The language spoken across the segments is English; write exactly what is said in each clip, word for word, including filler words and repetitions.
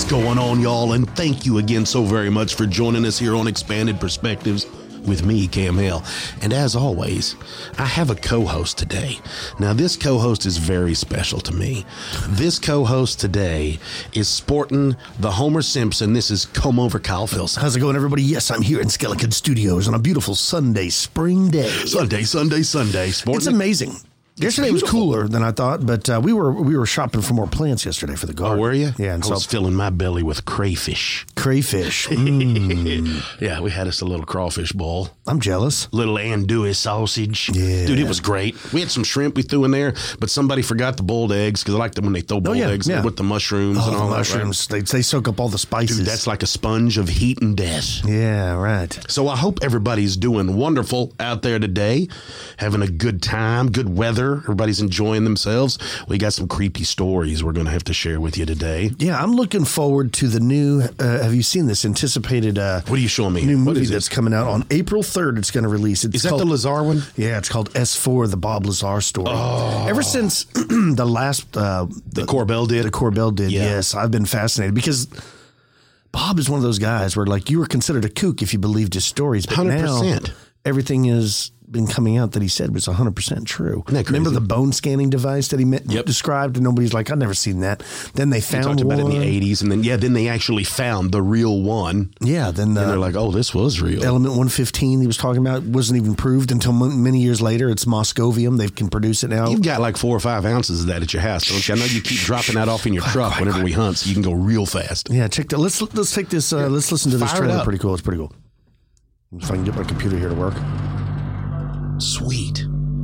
going on, y'all? And thank you again so very much for joining us here on Expanded Perspectives with me, Cam Hale. And as always, I have a co-host today. Now, this co-host is very special to me. This co-host today is sporting the Homer Simpson. This is Come Over Kyle Filson. How's it going, everybody? Yes, I'm here in Skeleton Studios on a beautiful Sunday, spring day. Sunday, Sunday, Sunday. Sporting it's amazing. Yesterday was cooler than I thought, but uh, we were we were shopping for more plants yesterday for the garden. Oh, were you? Yeah, and I so was filling my belly with crayfish. Crayfish. Mm. Yeah, we had us a little crawfish bowl. I'm jealous. Little andouille sausage. Yeah. Dude, it was great. We had some shrimp we threw in there, but somebody forgot the boiled eggs because I like them when they throw boiled oh, yeah, eggs yeah. with the mushrooms oh, and all the that. mushrooms. Right? They, they soak up all the spices. Dude, that's like a sponge of heat and death. Yeah, right. So I hope everybody's doing wonderful out there today, having a good time, good weather. Everybody's enjoying themselves. We got some creepy stories we're going to have to share with you today. Yeah, I'm looking forward to the new, uh, have you seen this anticipated uh, What are you showing me? new What movie is that's it? coming out on April third? It's going to release. It's Is that called, the Lazar one? Yeah, it's called S four, the Bob Lazar story. Oh. Ever since the last... Uh, The Corbell did? The Corbell did, Yeah. yes. I've been fascinated because Bob is one of those guys where, like, you were considered a kook if you believed his stories, but one hundred percent. now everything has been coming out that he said was one hundred percent true. Isn't that crazy? Remember the bone scanning device that he met, Yep. described, and nobody's like, I've never seen that. Then they We found talked about one. it in the eighties, and then, yeah, then they actually found the real one. Yeah, then the And they're like, oh, this was real. element one fifteen he was talking about wasn't even proved until m- many years later. It's Moscovium. They can produce it now. You've got like four or five ounces of that at your house, don't you? I know you keep dropping that off in your truck whenever we hunt, so you can go real fast. Yeah, check that. Let's let's take this. Uh, let's listen to this Fire it trailer. up. Pretty cool. It's pretty cool. If I can get my computer here to work. Sweet.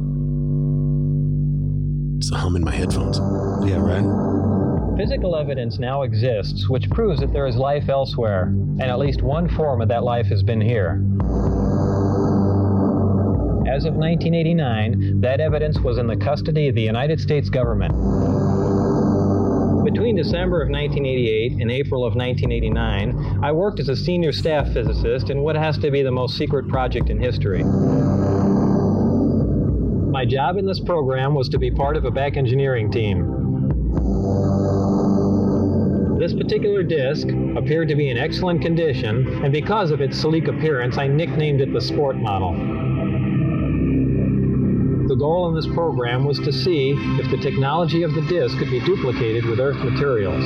It's the hum in my headphones. Yeah, right. Physical evidence now exists which proves that there is life elsewhere, and at least one form of that life has been here. As of nineteen eighty-nine, that evidence was in the custody of the United States government. Between December of nineteen eighty-eight and April of nineteen eighty-nine, I worked as a senior staff physicist in what has to be the most secret project in history. My job in this program was to be part of a back engineering team. This particular disc appeared to be in excellent condition, and because of its sleek appearance, I nicknamed it the Sport Model. The goal in this program was to see if the technology of the disc could be duplicated with Earth materials.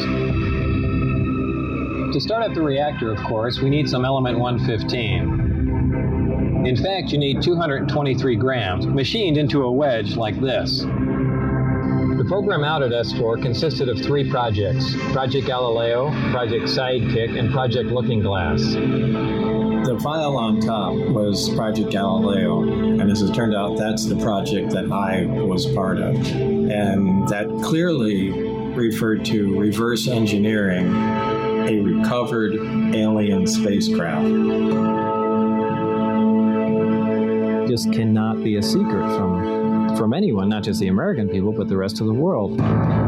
To start up the reactor, of course, we need some element one fifteen. In fact, you need two hundred twenty-three grams, machined into a wedge like this. The program out at S four consisted of three projects: Project Galileo, Project Sidekick, and Project Looking Glass. The file on top was Project Galileo, and as it turned out, that's the project that I was part of. And that clearly referred to reverse engineering a recovered alien spacecraft. Just cannot be a secret from, from anyone, not just the American people, but the rest of the world.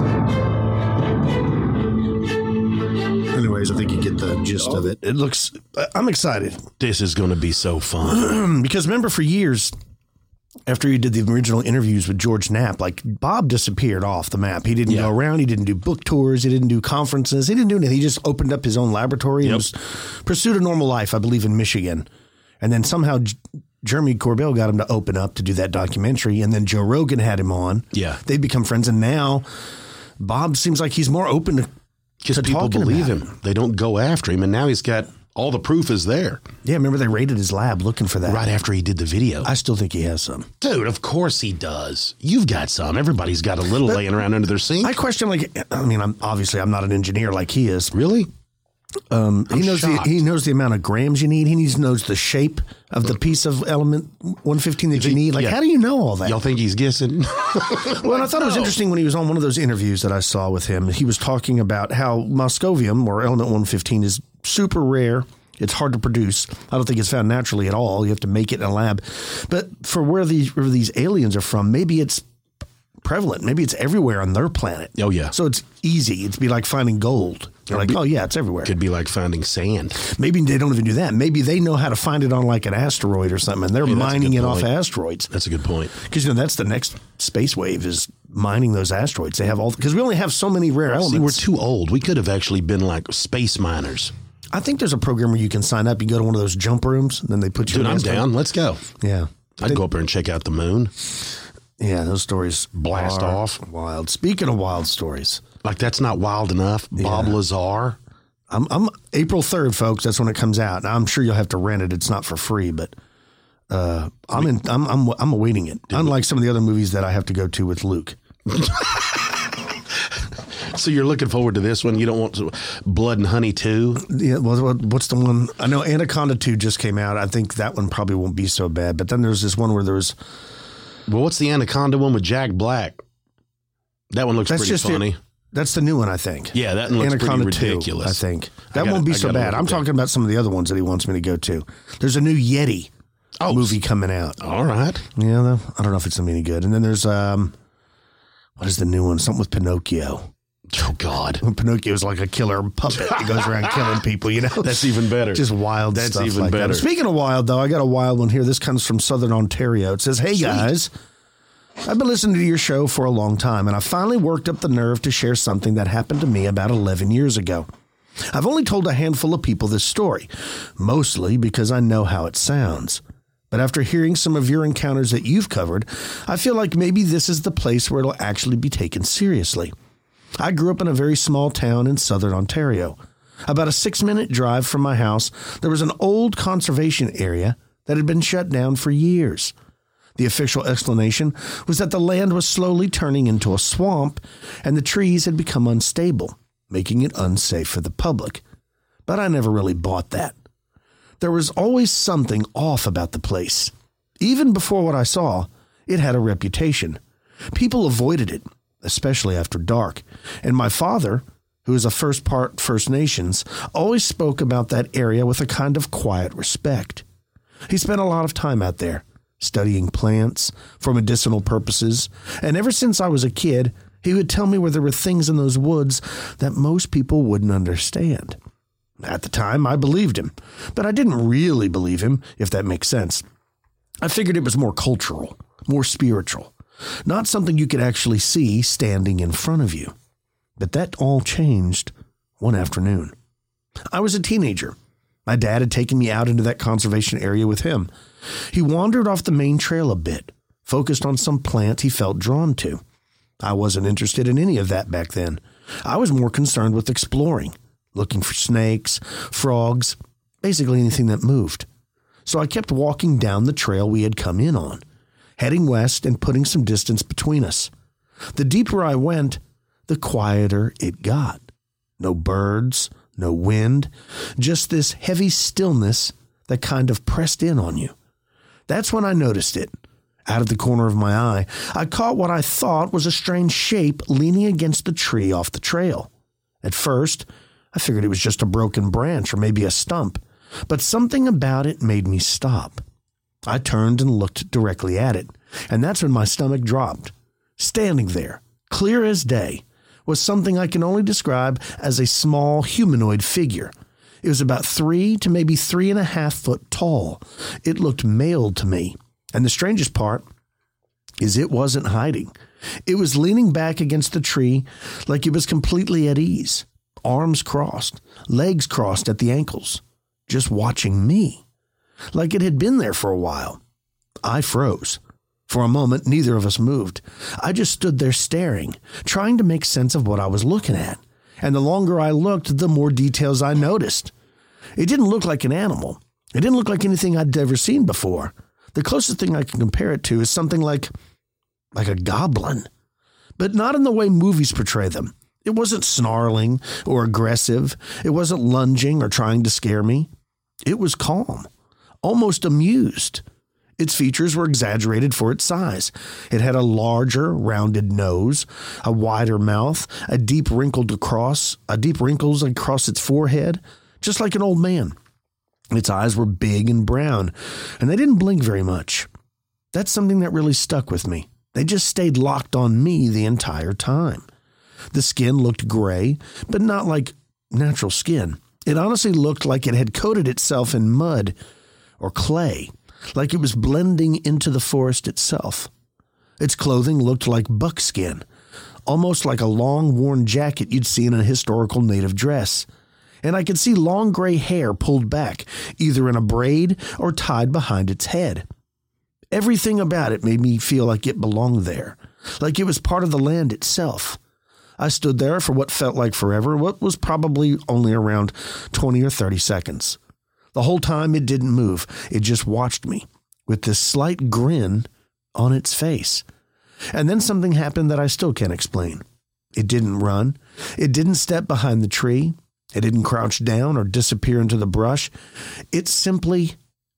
Anyways, I think you get the gist of it. It looks. I'm excited This is going to be so fun. because remember, for years after he did the original interviews with George Knapp, like Bob disappeared off the map. He didn't Yeah. go around. He didn't do book tours. He didn't do conferences. He didn't do anything. He just opened up his own laboratory Yep. and was, pursued a normal life, I believe, in Michigan. And then somehow J- Jeremy Corbell got him to open up to do that documentary. And then Joe Rogan had him on. Yeah. They've become friends. And now Bob seems like he's more open to, Because to people talking believe about him. They don't go after him, and now he's got all the proof is there Yeah, remember they raided his lab looking for that. right after he did the video. I still think he has some. Dude, of course he does. You've got some. Everybody's got a little laying around under their sink. I question, like, I mean, I'm obviously I'm not an engineer like he is. Really? Um, he I'm knows the, shocked. he knows the amount of grams you need. He needs knows the shape of the piece of element one fifteen that you need. Like, yeah. how do you know all that? Y'all think he's guessing? Well, and I thought it was interesting when he was on one of those interviews that I saw with him. He was talking about how Moscovium, or element one fifteen, is super rare. It's hard to produce. I don't think it's found naturally at all. You have to make it in a lab. But for where these where these aliens are from, maybe it's prevalent. Maybe it's everywhere on their planet. Oh, yeah. So it's easy. It'd be like finding gold. You're like, oh, yeah, it's everywhere. Could be like finding sand. Maybe they don't even do that. Maybe they know how to find it on like an asteroid or something, and they're Hey, that's a mining good it off point. asteroids. That's a good point. Because, you know, that's the next space wave is mining those asteroids. They have all, because we only have so many rare elements. See, we're too old. We could have actually been like space miners. I think there's a program where you can sign up. You go to one of those jump rooms, and then they put you Dude, in. I'm down. Let's go. Yeah. I'd they, go up there and check out the moon. Yeah, those stories blast off. Wild. Speaking of wild stories. Like, that's not wild enough. Bob Yeah. Lazar. I'm, I'm April third, folks. That's when it comes out. I'm sure you'll have to rent it. It's not for free, but uh, I'm in. I'm I'm I'm awaiting it. Unlike some of the other movies that I have to go to with Luke. So you're looking forward to this one? You don't want to, Blood and Honey two? Yeah. Well, what's the one? I know Anaconda two just came out. I think that one probably won't be so bad. But then there's this one where there was. Well, what's the Anaconda one with Jack Black? That one looks That's pretty just funny. It. That's the new one, I think. Yeah, that one looks Anaconda pretty ridiculous. two, I think. That I gotta, won't be I so bad. I'm talking that. about some of the other ones that he wants me to go to. There's a new Yeti oh, movie coming out. All right. Yeah, though, I don't know if it's any good. And then there's, um, what is the new one? Something with Pinocchio. Oh, God. When Pinocchio's like a killer puppet that goes around killing people, you know? That's even better. Just wild That's stuff even like better. That. Speaking of wild, though, I got a wild one here. This comes from Southern Ontario. It says, hey, Sweet. guys. I've been listening to your show for a long time, and I finally worked up the nerve to share something that happened to me about eleven years ago. I've only told a handful of people this story, mostly because I know how it sounds. But after hearing some of your encounters that you've covered, I feel like maybe this is the place where it'll actually be taken seriously. I grew up in a very small town in southern Ontario. About a six-minute drive from my house, there was an old conservation area that had been shut down for years. The official explanation was that the land was slowly turning into a swamp and the trees had become unstable, making it unsafe for the public. But I never really bought that. There was always something off about the place. Even before what I saw, it had a reputation. People avoided it, especially after dark. And my father, who is a first part First Nations, always spoke about that area with a kind of quiet respect. He spent a lot of time out there, studying plants for medicinal purposes, and ever since I was a kid, he would tell me where there were things in those woods that most people wouldn't understand. At the time, I believed him, but I didn't really believe him, if that makes sense. I figured it was more cultural, more spiritual, not something you could actually see standing in front of you. But that all changed one afternoon. I was a teenager. My dad had taken me out into that conservation area with him. He wandered off the main trail a bit, focused on some plant he felt drawn to. I wasn't interested in any of that back then. I was more concerned with exploring, looking for snakes, frogs, basically anything that moved. So I kept walking down the trail we had come in on, heading west and putting some distance between us. The deeper I went, the quieter it got. No birds, no wind, just this heavy stillness that kind of pressed in on you. That's when I noticed it. Out of the corner of my eye, I caught what I thought was a strange shape leaning against the tree off the trail. At first, I figured it was just a broken branch or maybe a stump, but something about it made me stop. I turned and looked directly at it, and that's when my stomach dropped. Standing there, clear as day, was something I can only describe as a small humanoid figure. It was about three to maybe three and a half foot tall. It looked male to me. And the strangest part is it wasn't hiding. It was leaning back against the tree like it was completely at ease, arms crossed, legs crossed at the ankles, just watching me, like it had been there for a while. I froze. For a moment, neither of us moved. I just stood there staring, trying to make sense of what I was looking at. And the longer I looked, the more details I noticed. It didn't look like an animal. It didn't look like anything I'd ever seen before. The closest thing I can compare it to is something like, like a goblin, but not in the way movies portray them. It wasn't snarling or aggressive. It wasn't lunging or trying to scare me. It was calm, almost amused. Its features were exaggerated for its size. It had a larger, rounded nose, a wider mouth, a deep wrinkled across, a deep wrinkles across its forehead, just like an old man. Its eyes were big and brown, and they didn't blink very much. That's something that really stuck with me. They just stayed locked on me the entire time. The skin looked gray, but not like natural skin. It honestly looked like it had coated itself in mud or clay, like it was blending into the forest itself. Its clothing looked like buckskin, almost like a long worn jacket you'd see in a historical native dress. And I could see long gray hair pulled back, either in a braid or tied behind its head. Everything about it made me feel like it belonged there, like it was part of the land itself. I stood there for what felt like forever, what was probably only around twenty or thirty seconds. The whole time it didn't move, it just watched me, with this slight grin on its face. And then something happened that I still can't explain. It didn't run, it didn't step behind the tree, it didn't crouch down or disappear into the brush. It simply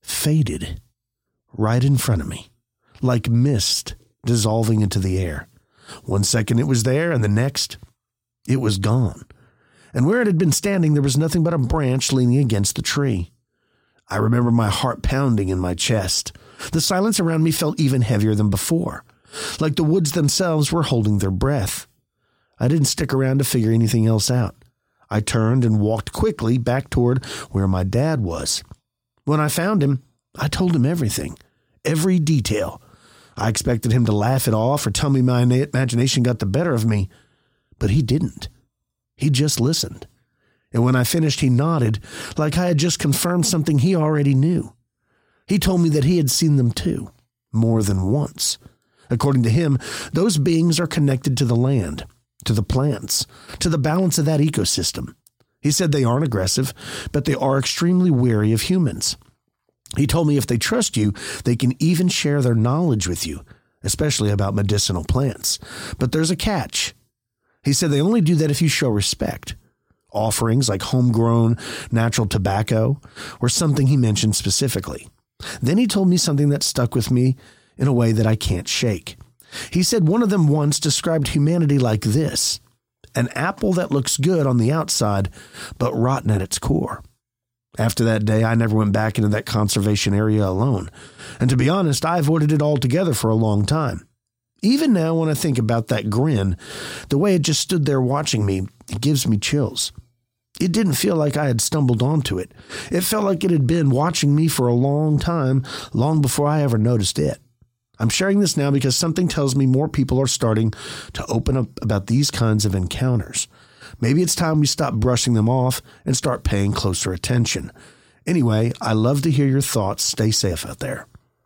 faded right in front of me, like mist dissolving into the air. One second it was there, and the next, it was gone. And where it had been standing, there was nothing but a branch leaning against the tree. I remember my heart pounding in my chest. The silence around me felt even heavier than before, like the woods themselves were holding their breath. I didn't stick around to figure anything else out. I turned and walked quickly back toward where my dad was. When I found him, I told him everything, every detail. I expected him to laugh it off or tell me my imagination got the better of me, but he didn't. He just listened. And when I finished, he nodded like I had just confirmed something he already knew. He told me that he had seen them too, more than once. According to him, those beings are connected to the land, to the plants, to the balance of that ecosystem. He said they aren't aggressive, but they are extremely wary of humans. He told me if they trust you, they can even share their knowledge with you, especially about medicinal plants. But there's a catch. He said they only do that if you show respect. Offerings like homegrown natural tobacco or something he mentioned specifically. Then he told me something that stuck with me in a way that I can't shake. He said one of them once described humanity like this: an apple that looks good on the outside, but rotten at its core. After that day, I never went back into that conservation area alone. And to be honest, I avoided it altogether for a long time. Even now, when I think about that grin, the way it just stood there watching me, it gives me chills. It didn't feel like I had stumbled onto it. It felt like it had been watching me for a long time, long before I ever noticed it. I'm sharing this now because something tells me more people are starting to open up about these kinds of encounters. Maybe it's time we stop brushing them off and start paying closer attention. Anyway, I love to hear your thoughts. Stay safe out there.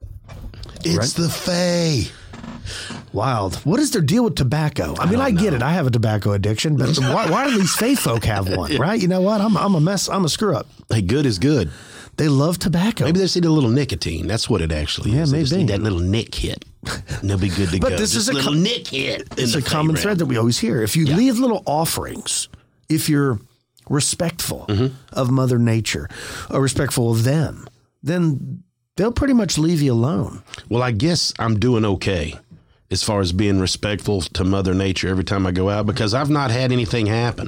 It's Right? the Fae. Wild. What is their deal with tobacco? I mean, I, I get it. I have a tobacco addiction, but why, why do these Fae folk have one, right? You know what? I'm, I'm a mess. I'm a screw up. Hey, good is good. They love tobacco. Maybe they just need a little nicotine. That's what it actually Yeah, is. They just maybe. need that little nick hit. And they'll be good to But go. this Just is a little com- nick hit. in It's the a Fae common realm. thread that we always hear. If you Yeah. leave little offerings, if you're respectful Mm-hmm. of Mother Nature or respectful of them, then they'll pretty much leave you alone. Well, I guess I'm doing okay as far as being respectful to Mother Nature every time I go out because I've not had anything happen.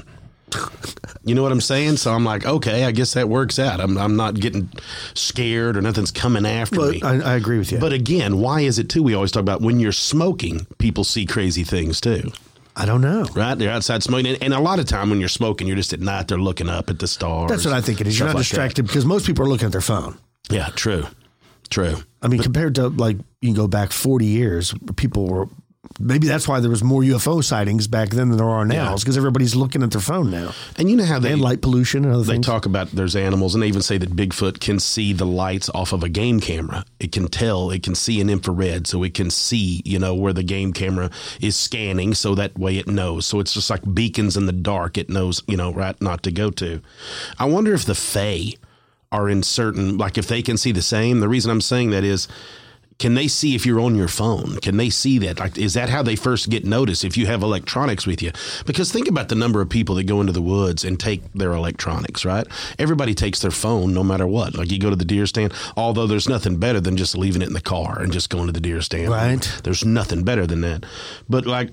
You know what I'm saying? So I'm like, okay, I guess that works out. I'm I'm not getting scared or nothing's coming after Well, me. I, I agree with you. But again, why is it too? We always talk about when you're smoking, people see crazy things too, I don't know. right? They're outside smoking. And, and a lot of time when you're smoking, you're just at night, they're looking up at the stars. That's what I think it is. You're stuff not like that. distracted because most people are looking at their phone. Yeah, true. True. I mean, compared to like you can go back forty years, people were maybe that's why there was more U F O sightings back then than there are now. Yeah. It's because everybody's looking at their phone now. And you know how they And light pollution and other They things. talk about there's animals, and they even say that Bigfoot can see the lights off of a game camera. It can tell, it can see in infrared, so it can see, you know, where the game camera is scanning, so that way it knows. So it's just like beacons in the dark. It knows, you know, right not to go to. I wonder if the Fae are in certain, like if they can see the same. The reason I'm saying that is, can they see if you're on your phone? Can they see that? Like, is that how they first get noticed if you have electronics with you? Because think about the number of people that go into the woods and take their electronics, right? Everybody takes their phone no matter what. Like you go to the deer stand, although there's nothing better than just leaving it in the car and just going to the deer stand. Right. There's nothing better than that. But like,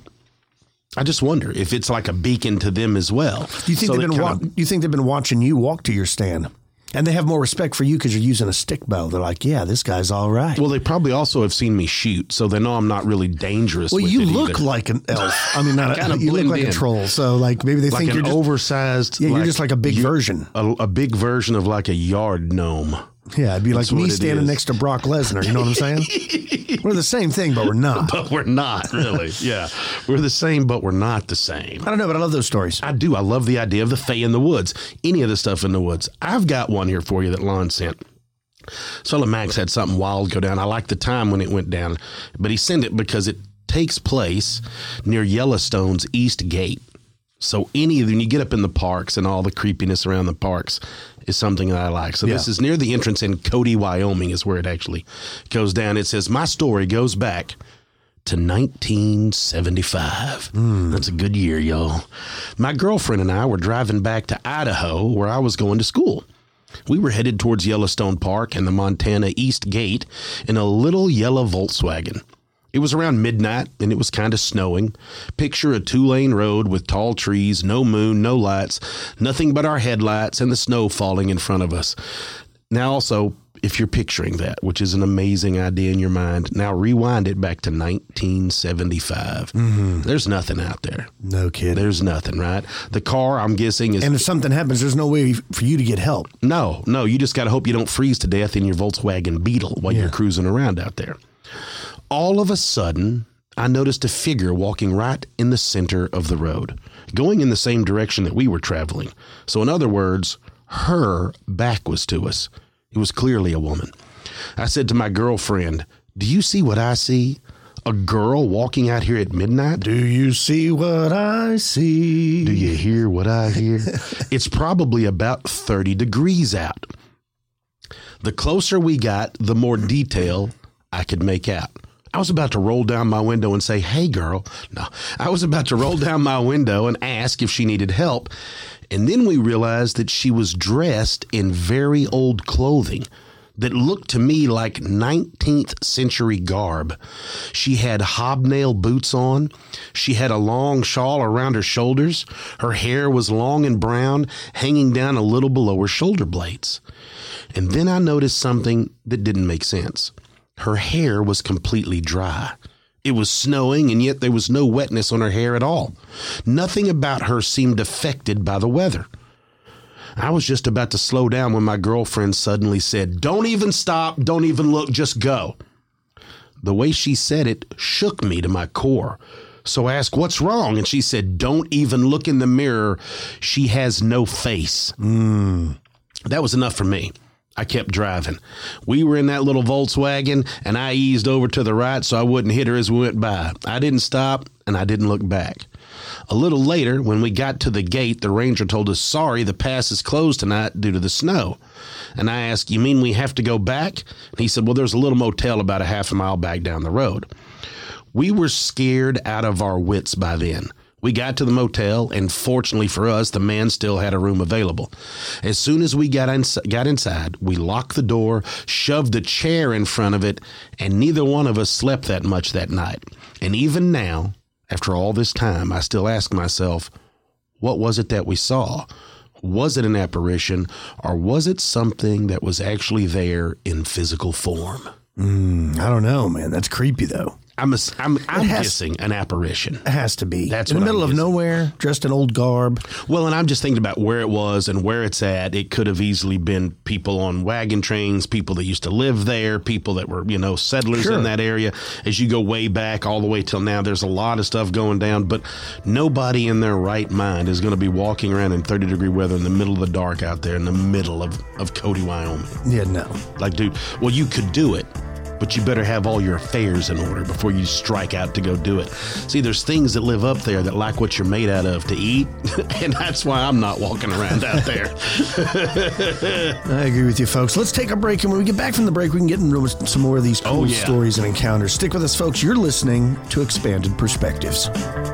I just wonder if it's like a beacon to them as well. Do you think So they've that been kind wa- of- you think they've been watching you walk to your stand? And they have more respect for you because you're using a stick bow. They're like, yeah, this guy's all right. Well, they probably also have seen me shoot, so they know I'm not really dangerous. Well, with you it look either. like an elf. I mean, not Kinda a, you look blend like in. a troll. So, like, maybe they like think an you're just oversized. yeah, you're just like a big you- version. a, a big version of like a yard gnome. Yeah, it'd be That's like me what it standing is. next to Brock Lesnar. You know what I'm saying? We're the same thing, but we're not. But we're not, really. Yeah. We're the same, but we're not the same. I don't know, but I love those stories. I do. I love the idea of the Fae in the woods. Any of the stuff in the woods. I've got one here for you that Lon sent. Sola Max had something wild go down. I like the time when it went down, but he sent it because it takes place near Yellowstone's East Gate. So any of when you get up in the parks and all the creepiness around the parks is something that I like. So Yeah. this is near the entrance in Cody, Wyoming is where it actually goes down. It says, my story goes back to nineteen seventy-five. Mm. That's a good year, y'all. My girlfriend and I were driving back to Idaho where I was going to school. We were headed towards Yellowstone Park and the Montana East Gate in a little yellow Volkswagen. It was around midnight, and it was kind of snowing. Picture a two-lane road with tall trees, no moon, no lights, nothing but our headlights and the snow falling in front of us. Now, also, if you're picturing that, which is an amazing idea in your mind, now rewind it back to nineteen seventy-five. Mm-hmm. There's nothing out there. No kidding. There's nothing, right? The car, I'm guessing, is... And if something happens, there's no way for you to get help. No, no, you just got to hope you don't freeze to death in your Volkswagen Beetle while Yeah. you're cruising around out there. All of a sudden, I noticed a figure walking right in the center of the road, going in the same direction that we were traveling. So in other words, her back was to us. It was clearly a woman. I said to my girlfriend, do you see what I see? A girl walking out here at midnight? Do you see what I see? Do you hear what I hear? It's probably about thirty degrees out. The closer we got, the more detail I could make out. I was about to roll down my window and say, hey, girl. No, I was about to roll down my window and ask if she needed help. And then we realized that she was dressed in very old clothing that looked to me like nineteenth century garb. She had hobnail boots on. She had a long shawl around her shoulders. Her hair was long and brown, hanging down a little below her shoulder blades. And then I noticed something that didn't make sense. Her hair was completely dry. It was snowing, and yet there was no wetness on her hair at all. Nothing about her seemed affected by the weather. I was just about to slow down when my girlfriend suddenly said, don't even stop, don't even look, just go. The way she said it shook me to my core. So I asked, what's wrong? And she said, don't even look in the mirror. She has no face. Mm. That was enough for me. I kept driving. We were in that little Volkswagen, and I eased over to the right so I wouldn't hit her as we went by. I didn't stop, and I didn't look back. A little later, when we got to the gate, the ranger told us, sorry, the pass is closed tonight due to the snow. And I asked, you mean we have to go back? And he said, well, there's a little motel about a half a mile back down the road. We were scared out of our wits by then. We got to the motel, and fortunately for us, the man still had a room available. As soon as we got, ins- got inside, we locked the door, shoved a chair in front of it, and neither one of us slept that much that night. And even now, after all this time, I still ask myself, what was it that we saw? Was it an apparition, or was it something that was actually there in physical form? Mm, I don't know, man. That's creepy, though. I'm a, I'm, I'm has- guessing an apparition. It has to be. That's in the what middle I'm of guessing. nowhere, dressed in old garb. Well, and I'm just thinking about where it was and where it's at. It could have easily been people on wagon trains, people that used to live there, people that were, you know, settlers Sure. in that area. As you go way back all the way till now, there's a lot of stuff going down, but nobody in their right mind is going to be walking around in thirty degree weather in the middle of the dark out there in the middle of, of Cody, Wyoming. Yeah, no. Like, dude, well, you could do it, but you better have all your affairs in order before you strike out to go do it. See, there's things that live up there that like what you're made out of to eat, and that's why I'm not walking around out there. I agree with you, folks. Let's take a break, and when we get back from the break, we can get into some more of these cool Oh, yeah. stories and encounters. Stick with us, folks. You're listening to Expanded Perspectives.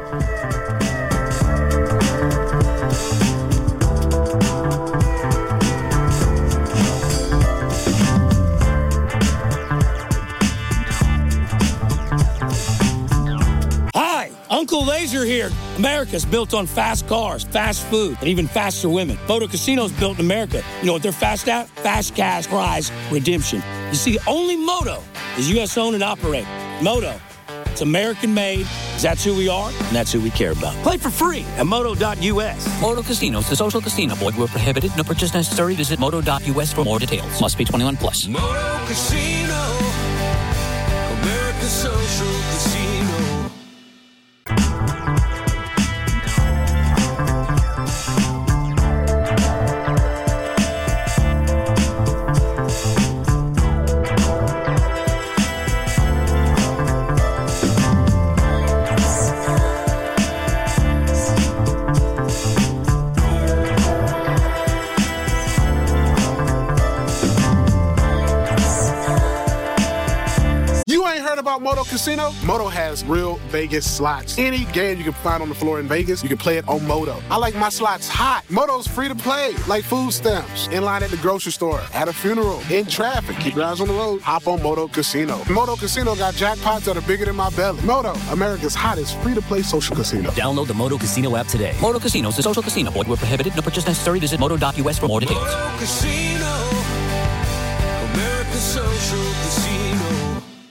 Hi, Uncle Laser here. America's built on fast cars, fast food, and even faster women. Photo Casino's built in America. You know what they're fast at? Fast cash prize redemption. You see, only Moto is U S owned and operated. Moto, It's American made. That's who we are, and that's who we care about. Play for free at moto dot U S. Moto Casinos, the social casino. Void where prohibited. No purchase necessary. Visit moto dot U S for more details. Must be twenty-one plus. Moto Casino, America's social casino. About Moto Casino? Moto has real Vegas slots. Any game you can find on the floor in Vegas, you can play it on Moto. I like my slots hot. Moto's free to play, like food stamps, in line at the grocery store, at a funeral, in traffic. Keep your eyes on the road. Hop on Moto Casino. Moto Casino got jackpots that are bigger than my belly. Moto, America's hottest free-to-play social casino. Download the Moto Casino app today. Moto Casinos, the social casino. Void where prohibited. No purchase necessary. Visit moto dot U S for more details. Moto Casino, America's social casino.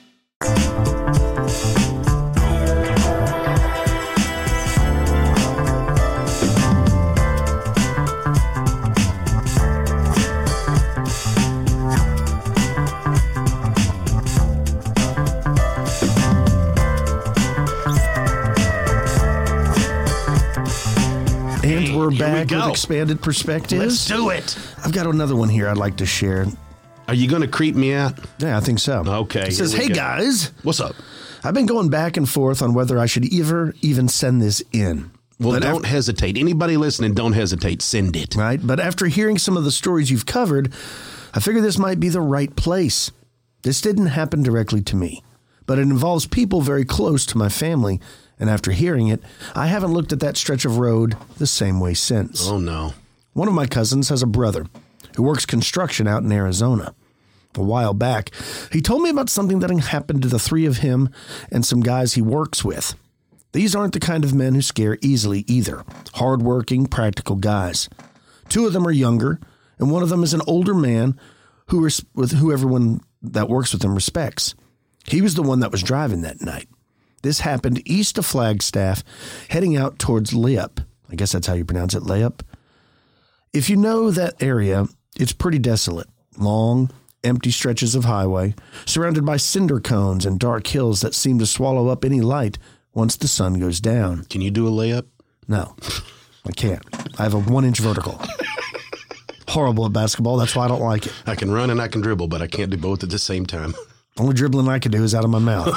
And we're Here back we with go. Expanded Perspectives. Let's do it. I've got another one here I'd like to share. Are you going to creep me out? Yeah, I think so. Okay, It says, here we hey, go. guys. What's up? I've been going back and forth on whether I should ever even send this in. Well, But don't af- hesitate. Anybody listening, don't hesitate. Send it. Right? But after hearing some of the stories you've covered, I figure this might be the right place. This didn't happen directly to me, but it involves people very close to my family. And after hearing it, I haven't looked at that stretch of road the same way since. Oh, no. One of my cousins has a brother who works construction out in Arizona. A while back, he told me about something that happened to the three of him and some guys he works with. These aren't the kind of men who scare easily either. Hardworking, practical guys. Two of them are younger, and one of them is an older man who res- with who everyone that works with him respects. He was the one that was driving that night. This happened east of Flagstaff, heading out towards Layup. I guess that's how you pronounce it, Layup. If you know that area, it's pretty desolate. Long, empty stretches of highway, surrounded by cinder cones and dark hills that seem to swallow up any light once the sun goes down. Can you do a layup? No, I can't. I have a one-inch vertical. Horrible at basketball. That's why I don't like it. I can run and I can dribble, but I can't do both at the same time. Only dribbling I can do is out of my mouth.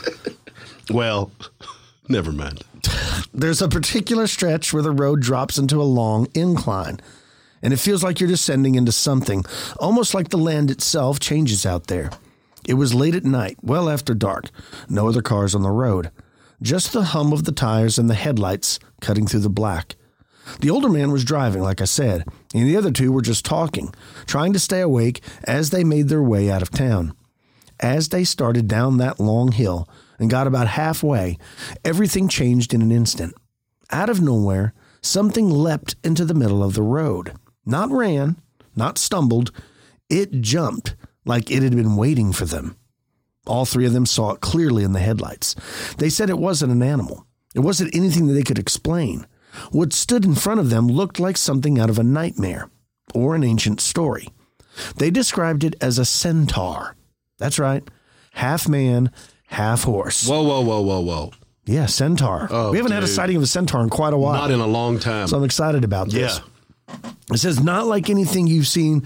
Well, never mind. There's a particular stretch where the road drops into a long incline, and it feels like you're descending into something, almost like the land itself changes out there. It was late at night, well after dark. No other cars on the road. Just the hum of the tires and the headlights cutting through the black. The older man was driving, like I said, and the other two were just talking, trying to stay awake as they made their way out of town. As they started down that long hill and got about halfway, everything changed in an instant. Out of nowhere, something leapt into the middle of the road. Not ran, not stumbled. It jumped like it had been waiting for them. All three of them saw it clearly in the headlights. They said it wasn't an animal. It wasn't anything that they could explain. What stood in front of them looked like something out of a nightmare or an ancient story. They described it as a centaur. That's right. Half man, half horse. Whoa, whoa, whoa, whoa, whoa. Yeah, centaur. Oh, we haven't had a dude. sighting of a centaur in quite a while. Not in a long time. So I'm excited about this. Yeah. It says not like anything you've seen,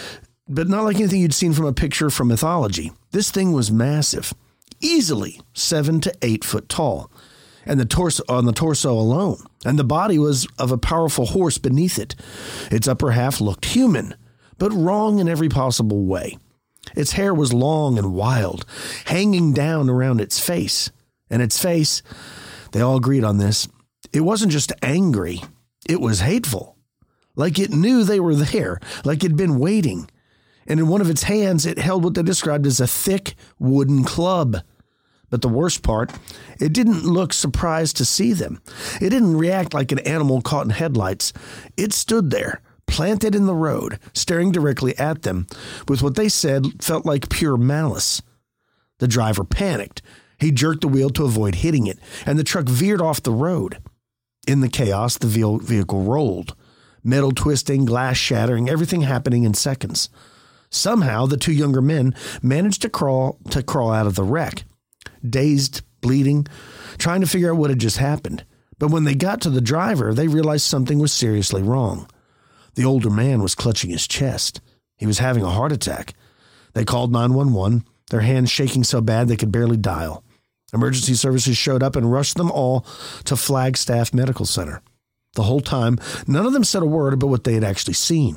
but not like anything you'd seen from a picture from mythology. This thing was massive, easily seven to eight foot tall, and the torso on the torso alone, and the body was of a powerful horse beneath it. Its upper half looked human, but wrong in every possible way. Its hair was long and wild, hanging down around its face, and its face, they all agreed on this, it wasn't just angry, it was hateful. Like it knew they were there, like it'd been waiting. And in one of its hands, it held what they described as a thick wooden club. But the worst part, it didn't look surprised to see them. It didn't react like an animal caught in headlights. It stood there, planted in the road, staring directly at them with what they said felt like pure malice. The driver panicked, He jerked the wheel to avoid hitting it, and the truck veered off the road. In the chaos, the vehicle rolled. Metal twisting, glass shattering, everything happening in seconds. Somehow, the two younger men managed to crawl to crawl out of the wreck, dazed, bleeding, trying to figure out what had just happened. But when they got to the driver, they realized something was seriously wrong. The older man was clutching his chest. He was having a heart attack. They called nine one one, their hands shaking so bad they could barely dial. Emergency services showed up and rushed them all to Flagstaff Medical Center. The whole time, none of them said a word about what they had actually seen.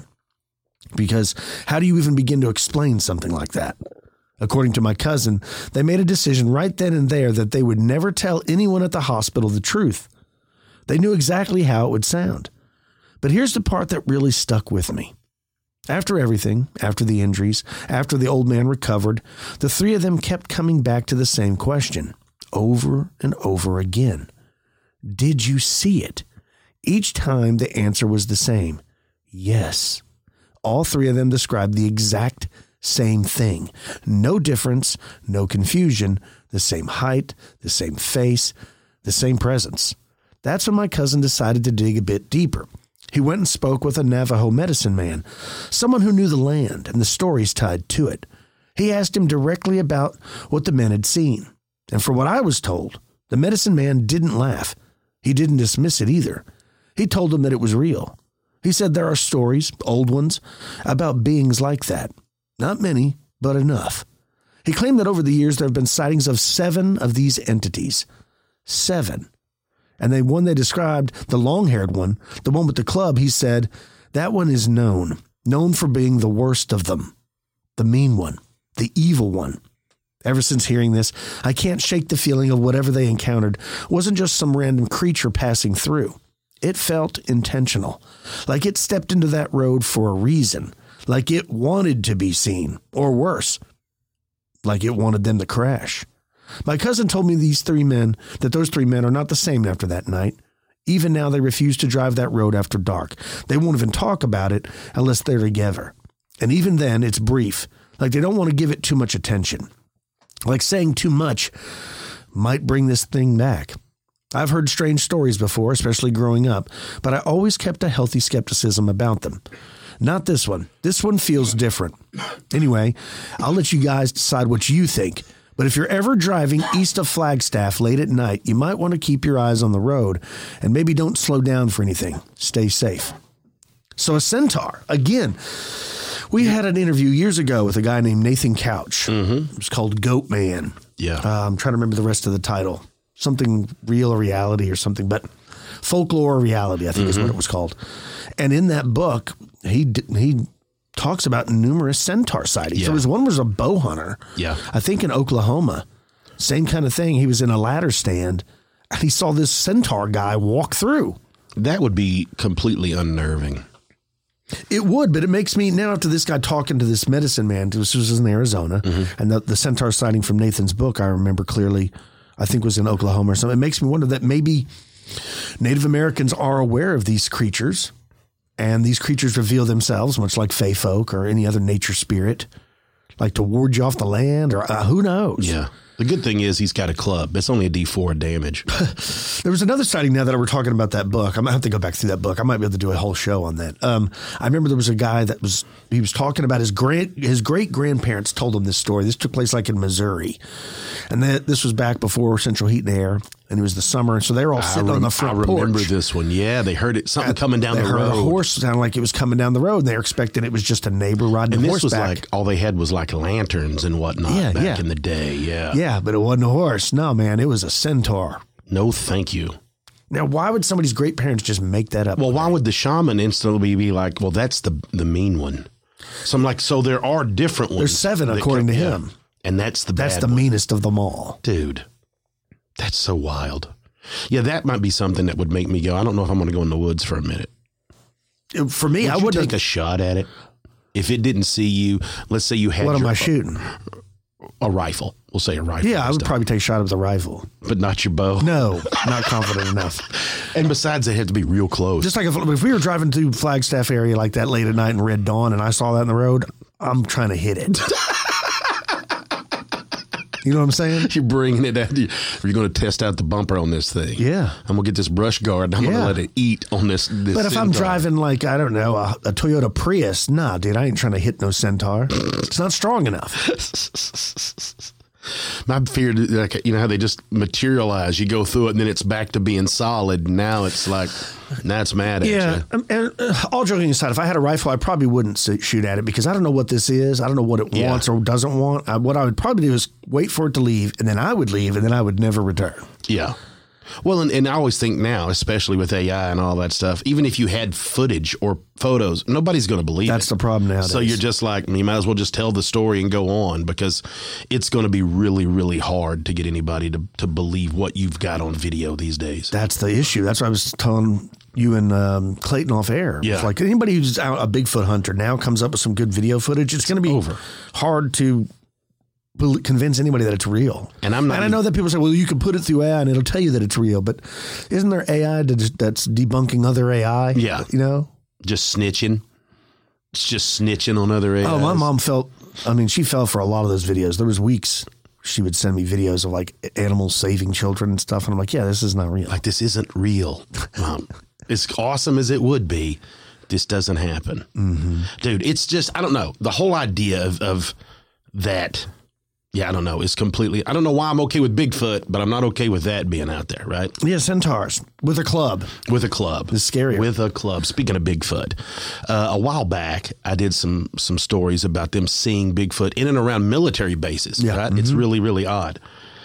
Because how do you even begin to explain something like that? According to my cousin, they made a decision right then and there that they would never tell anyone at the hospital the truth. They knew exactly how it would sound. But here's the part that really stuck with me. After everything, after the injuries, after the old man recovered, the three of them kept coming back to the same question, over and over again. Did you see it? Each time the answer was the same. Yes. All three of them described the exact same thing. No difference, no confusion, the same height, the same face, the same presence. That's when my cousin decided to dig a bit deeper. He went and spoke with a Navajo medicine man, someone who knew the land and the stories tied to it. He asked him directly about what the men had seen. And from what I was told, the medicine man didn't laugh. He didn't dismiss it either. He told them that it was real. He said there are stories, old ones, about beings like that. Not many, but enough. He claimed that over the years there have been sightings of seven of these entities. Seven. And the one they described, the long-haired one, the one with the club, he said, that one is known, known for being the worst of them, the mean one, the evil one. Ever since hearing this, I can't shake the feeling of whatever they encountered wasn't just some random creature passing through. It felt intentional, like it stepped into that road for a reason, like it wanted to be seen, or worse, like it wanted them to crash. My cousin told me these three men, that those three men are not the same after that night. Even now, they refuse to drive that road after dark. They won't even talk about it unless they're together. And even then, it's brief, like they don't want to give it too much attention. Like saying too much might bring this thing back. I've heard strange stories before, especially growing up, but I always kept a healthy skepticism about them. Not this one. This one feels different. Anyway, I'll let you guys decide what you think. But if you're ever driving east of Flagstaff late at night, you might want to keep your eyes on the road and maybe don't slow down for anything. Stay safe. So a centaur, again, we had an interview years ago with a guy named Nathan Couch. Mm-hmm. It was called Goat Man. Yeah. Uh, I'm trying to remember the rest of the title. Something real or reality or something, but folklore or reality, I think mm-hmm. is what it was called. And in that book, he he talks about numerous centaur sightings. Yeah. There was one was a bow hunter. Yeah. I think in Oklahoma. Same kind of thing. He was in a ladder stand and he saw this centaur guy walk through. That would be completely unnerving. It would, but it makes me now after this guy talking to this medicine man, this was in Arizona, mm-hmm. and the, the centaur sighting from Nathan's book, I remember clearly, I think was in Oklahoma or something. It makes me wonder that maybe Native Americans are aware of these creatures. And these creatures reveal themselves, much like fae folk or any other nature spirit, like to ward you off the land or uh, who knows? Yeah. The good thing is he's got a club. It's only a D four damage. There was another sighting now that we're talking about that book. I might have to go back through that book. I might be able to do a whole show on that. Um, I remember there was a guy that was, he was talking about his grand, his great grandparents told him this story. This took place like in Missouri. And that this was back before Central Heat and Air. And it was the summer. And so they were all sitting rem- on the front porch. I remember porch. this one. Yeah. They heard it, something and coming down they the heard road. A horse sounded like it was coming down the road. And they were expecting it was just a neighbor riding and a this horseback. was like, all they had was like lanterns and whatnot yeah, back yeah. in the day. Yeah. Yeah, but it wasn't a horse. No, man, it was a centaur. No, thank you. Now, why would somebody's great parents just make that up? Well, why would the shaman instantly be like, well, that's the the mean one? So I'm like, so there are different ones. There's seven, according can, to yeah. him. And that's the That's bad the one. meanest of them all. Dude, that's so wild. Yeah, that might be something that would make me go, I don't know if I'm going to go in the woods for a minute. For me, would I you would take a shot at it. If it didn't see you, let's say you had What your, am I shooting? A rifle. We'll say a rifle. Yeah, I would stuff. probably take a shot with a rifle. But not your bow. No, not confident enough. And besides, they had to be real close. Just like if, if we were driving through Flagstaff area like that late at night in Red Dawn and I saw that in the road, I'm trying to hit it. You know what I'm saying? You're bringing it out. You're going to test out the bumper on this thing. Yeah. I'm going to get this brush guard and I'm Yeah. going to let it eat on this. this But if I'm Centaur. driving like, I don't know, a, a Toyota Prius, nah, dude, I ain't trying to hit no Centaur. It's not strong enough. My fear, like, you know how they just materialize. You go through it and then it's back to being solid. Now it's like, now it's mad at Yeah. you. Um, and uh, all joking aside, if I had a rifle, I probably wouldn't s- shoot at it because I don't know what this is. I don't know what it Yeah. wants or doesn't want. I, what I would probably do is wait for it to leave, and then I would leave, and then I would never return. Yeah. Well, and, and I always think now, especially with A I and all that stuff, even if you had footage or photos, nobody's going to believe That's it. the problem nowadays. So you're just like, you might as well just tell the story and go on because it's going to be really, really hard to get anybody to, to believe what you've got on video these days. That's the issue. That's what I was telling you and um, Clayton off air. Yeah. It's like anybody who's out a Bigfoot hunter now comes up with some good video footage. It's going to be over. hard to bel- convince anybody that it's real. And I'm not And I know that people say, well, you can put it through A I and it'll tell you that it's real. But isn't there A I that- that's debunking other A I? Yeah. You know? Just snitching. It's just snitching on other A Is. Oh, my mom felt, I mean, she fell for a lot of those videos. There was weeks she would send me videos of like animals saving children and stuff. And I'm like, yeah, this is not real. Like, this isn't real. Mom. As awesome as it would be, this doesn't happen. Mm-hmm. Dude, it's just, I don't know. The whole idea of, of that, yeah, I don't know. It's completely, I don't know why I'm okay with Bigfoot, but I'm not okay with that being out there, right? Yeah, centaurs with a club. With a club. It's scarier. With a club. Speaking of Bigfoot, uh, a while back, I did some some stories about them seeing Bigfoot in and around military bases, Yeah. right? Mm-hmm. It's really, really odd.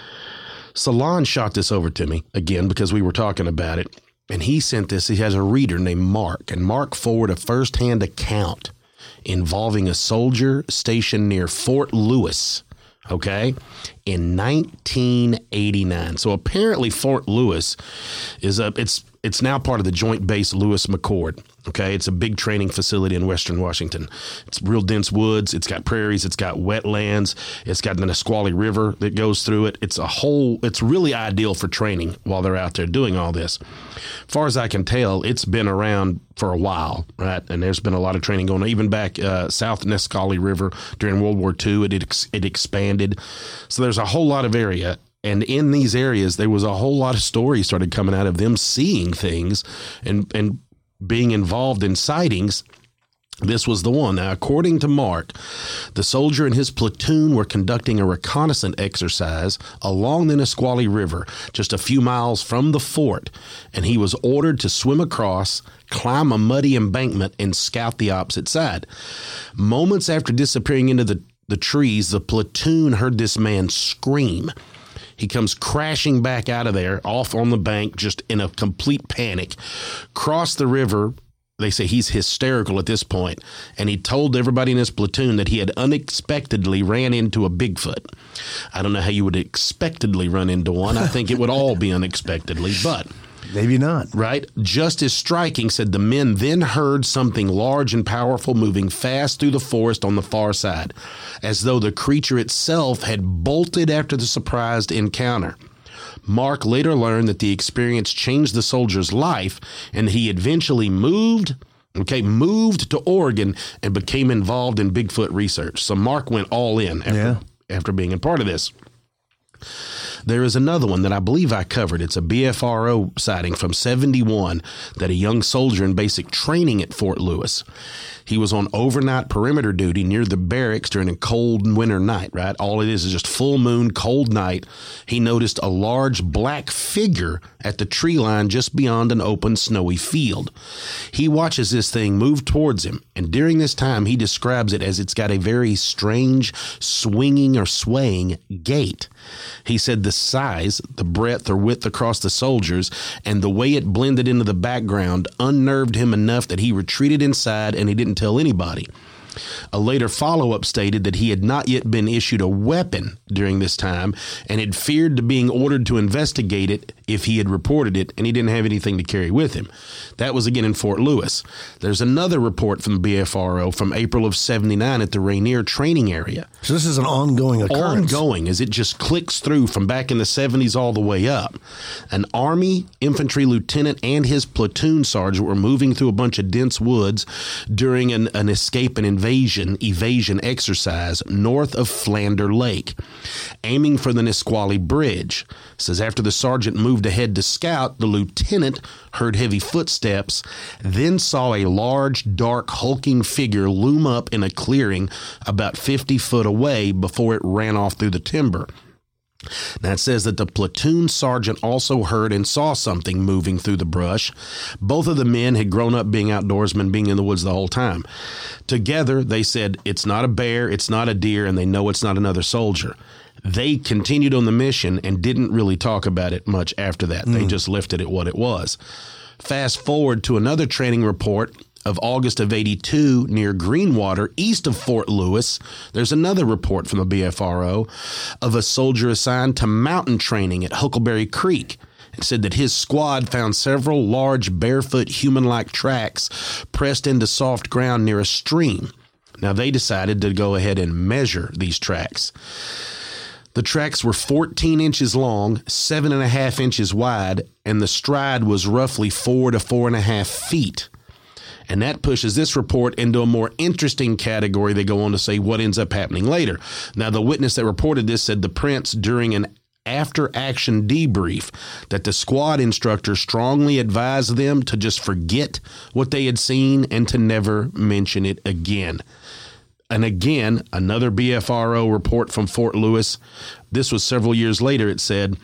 Salon shot this over to me, again, because we were talking about it. And he sent this. He has a reader named Mark. And Mark forwarded a firsthand account involving a soldier stationed near Fort Lewis, okay, in nineteen eighty-nine. So apparently Fort Lewis is a, it's it's now part of the Joint Base Lewis-McChord. Okay, it's a big training facility in Western Washington. It's real dense woods. It's got prairies. It's got wetlands. It's got the Nisqually River that goes through it. It's a whole, it's really ideal for training while they're out there doing all this. As far as I can tell, it's been around for a while, right? And there's been a lot of training going on. Even back uh, south Nisqually River during World War Two, it, it, it expanded. So there's a whole lot of area. And in these areas, there was a whole lot of stories started coming out of them seeing things and, and being involved in sightings. This was the one. Now, according to Mark, the soldier and his platoon were conducting a reconnaissance exercise along the Nisqually River, just a few miles from the fort, and he was ordered to swim across, climb a muddy embankment, and scout the opposite side. Moments after disappearing into the, the trees, the platoon heard this man scream. He comes crashing back out of there, off on the bank, just in a complete panic, crossed the river. They say he's hysterical at this point, and he told everybody in his platoon that he had unexpectedly ran into a Bigfoot. I don't know how you would expectedly run into one. I think it would all be unexpectedly, but... Maybe not. Right? Just as striking, said the men then heard something large and powerful moving fast through the forest on the far side, as though the creature itself had bolted after the surprised encounter. Mark later learned that the experience changed the soldier's life, and he eventually moved, okay, moved to Oregon and became involved in Bigfoot research. So Mark went all in after, Yeah. after being a part of this. There is another one that I believe I covered. It's a B F R O sighting from seventy-one that a young soldier in basic training at Fort Lewis. He was on overnight perimeter duty near the barracks during a cold winter night, right? All it is is just full moon, cold night. He noticed a large black figure at the tree line just beyond an open snowy field. He watches this thing move towards him, and during this time, he describes it as it's got a very strange swinging or swaying gait. He said the size, the breadth or width across the soldiers, and the way it blended into the background unnerved him enough that he retreated inside and he didn't tell anybody. A later follow-up stated that he had not yet been issued a weapon during this time and had feared to being ordered to investigate it if he had reported it and he didn't have anything to carry with him. That was again in Fort Lewis. There's another report from the B F R O from April of seventy-nine at the Rainier training area. So this is an ongoing occurrence. Ongoing, as it just clicks through from back in the seventies all the way up. An Army infantry lieutenant and his platoon sergeant were moving through a bunch of dense woods during an, an escape and invasion evasion exercise north of Flander Lake, aiming for the Nisqually Bridge. It says after the sergeant moved ahead to scout, the lieutenant heard heavy footsteps, then saw a large, dark, hulking figure loom up in a clearing about fifty foot away before it ran off through the timber. Now it says that the platoon sergeant also heard and saw something moving through the brush. Both of the men had grown up being outdoorsmen, being in the woods the whole time. Together, they said it's not a bear, it's not a deer, and they know it's not another soldier. They continued on the mission and didn't really talk about it much after that. Mm. They just left it at what it was. Fast forward to another training report of August of eighty-two near Greenwater, east of Fort Lewis. There's another report from the B F R O of a soldier assigned to mountain training at Huckleberry Creek. It said that his squad found several large barefoot human-like tracks pressed into soft ground near a stream. Now they decided to go ahead and measure these tracks. The tracks were fourteen inches long, seven and a half inches wide, and the stride was roughly four to four and a half feet. And that pushes this report into a more interesting category. They go on to say what ends up happening later. Now, the witness that reported this said the prints during an after-action debrief that the squad instructor strongly advised them to just forget what they had seen and to never mention it again. And again, another B F R O report from Fort Lewis. This was several years later. It said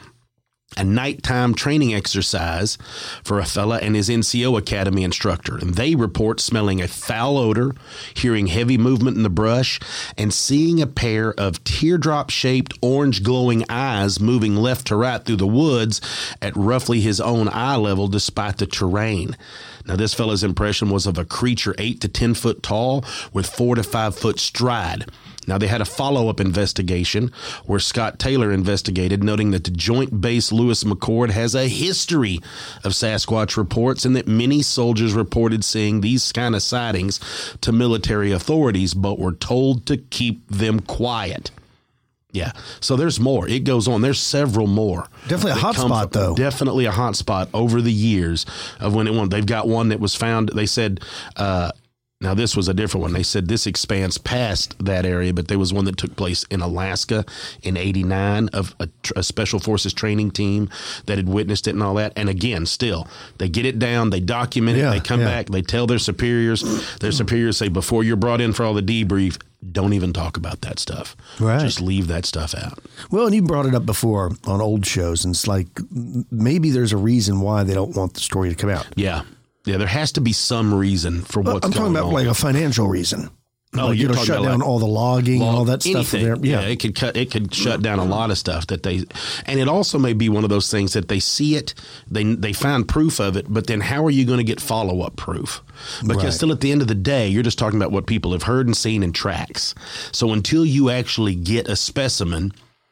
a nighttime training exercise for a fella and his N C O Academy instructor. And they report smelling a foul odor, hearing heavy movement in the brush, and seeing a pair of teardrop-shaped orange glowing eyes moving left to right through the woods at roughly his own eye level despite the terrain. Now, this fella's impression was of a creature eight to ten foot tall with four to five foot stride. Now, they had a follow-up investigation where Scott Taylor investigated, noting that the Joint Base Lewis McChord has a history of Sasquatch reports and that many soldiers reported seeing these kind of sightings to military authorities, but were told to keep them quiet. Yeah, so there's more. It goes on. There's several more. Definitely a hot spot, though. Definitely a hot spot over the years of when it went. They've got one that was found, they said, uh, now, this was a different one. They said this expands past that area, but there was one that took place in Alaska in eighty-nine of a, a Special Forces training team that had witnessed it and all that. And again, still, they get it down, they document it, yeah, they come yeah. back, they tell their superiors. Their superiors say, before you're brought in for all the debrief, don't even talk about that stuff. Right. Just leave that stuff out. Well, and you brought it up before on old shows, and it's like maybe there's a reason why they don't want the story to come out. Yeah. Yeah, there has to be some reason for what's going on. I'm talking about on. like a financial reason. Oh, like, you're you know, talking shut about down like all the logging, log, all that stuff. There. Yeah. Yeah, it could cut. It could shut down a lot of stuff that they, and it also may be one of those things that they see it, they they find proof of it, but then how are you going to get follow up proof? Because right. still at the end of the day, you're just talking about what people have heard and seen in tracks. So until you actually get a specimen,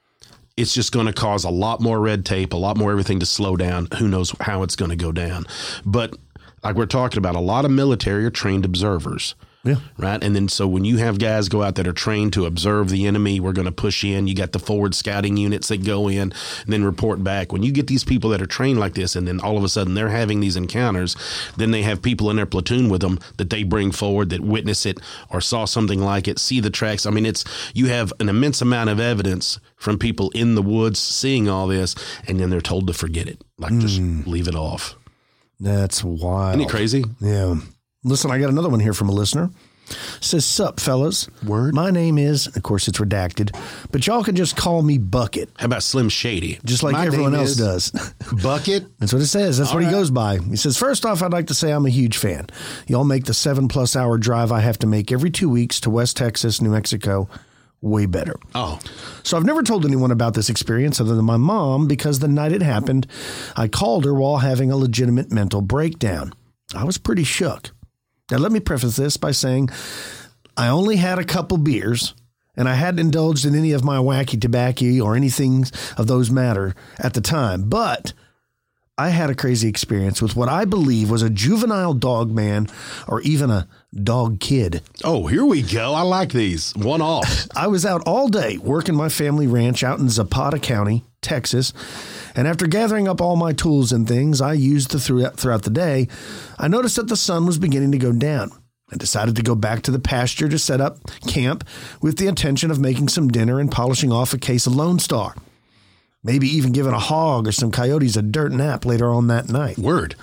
it's just going to cause a lot more red tape, a lot more everything to slow down. Who knows how it's going to go down, but. Like we're talking about, a lot of military are trained observers. Yeah. Right. And then so when you have guys go out that are trained to observe the enemy, we're going to push in. You got the forward scouting units that go in and then report back. When you get these people that are trained like this and then all of a sudden they're having these encounters, then they have people in their platoon with them that they bring forward that witness it or saw something like it, see the tracks. I mean, it's you have an immense amount of evidence from people in the woods seeing all this, and then they're told to forget it. Like, mm. just leave it off. That's wild. Isn't it crazy? Yeah. Listen, I got another one here from a listener. It says, sup, fellas. Word. My name is, of course, it's redacted, but y'all can just call me Bucket. How about Slim Shady? Just like My everyone name else is does. Bucket? That's what it says. That's All what right. he goes by. He says, first off, I'd like to say I'm a huge fan. Y'all make the seven-plus hour drive I have to make every two weeks to West Texas, New Mexico, way better. Oh. So I've never told anyone about this experience other than my mom, because the night it happened, I called her while having a legitimate mental breakdown. I was pretty shook. Now, let me preface this by saying I only had a couple beers, and I hadn't indulged in any of my wacky tobacco or anything of those matter at the time. But I had a crazy experience with what I believe was a juvenile dog man or even a dog kid. Oh, here we go. I like these. One off. I was out all day working my family ranch out in Zapata County, Texas. And after gathering up all my tools and things I used throughout, throughout the day, I noticed that the sun was beginning to go down. I decided to go back to the pasture to set up camp with the intention of making some dinner and polishing off a case of Lone Star. Maybe even giving a hog or some coyotes a dirt nap later on that night. Word.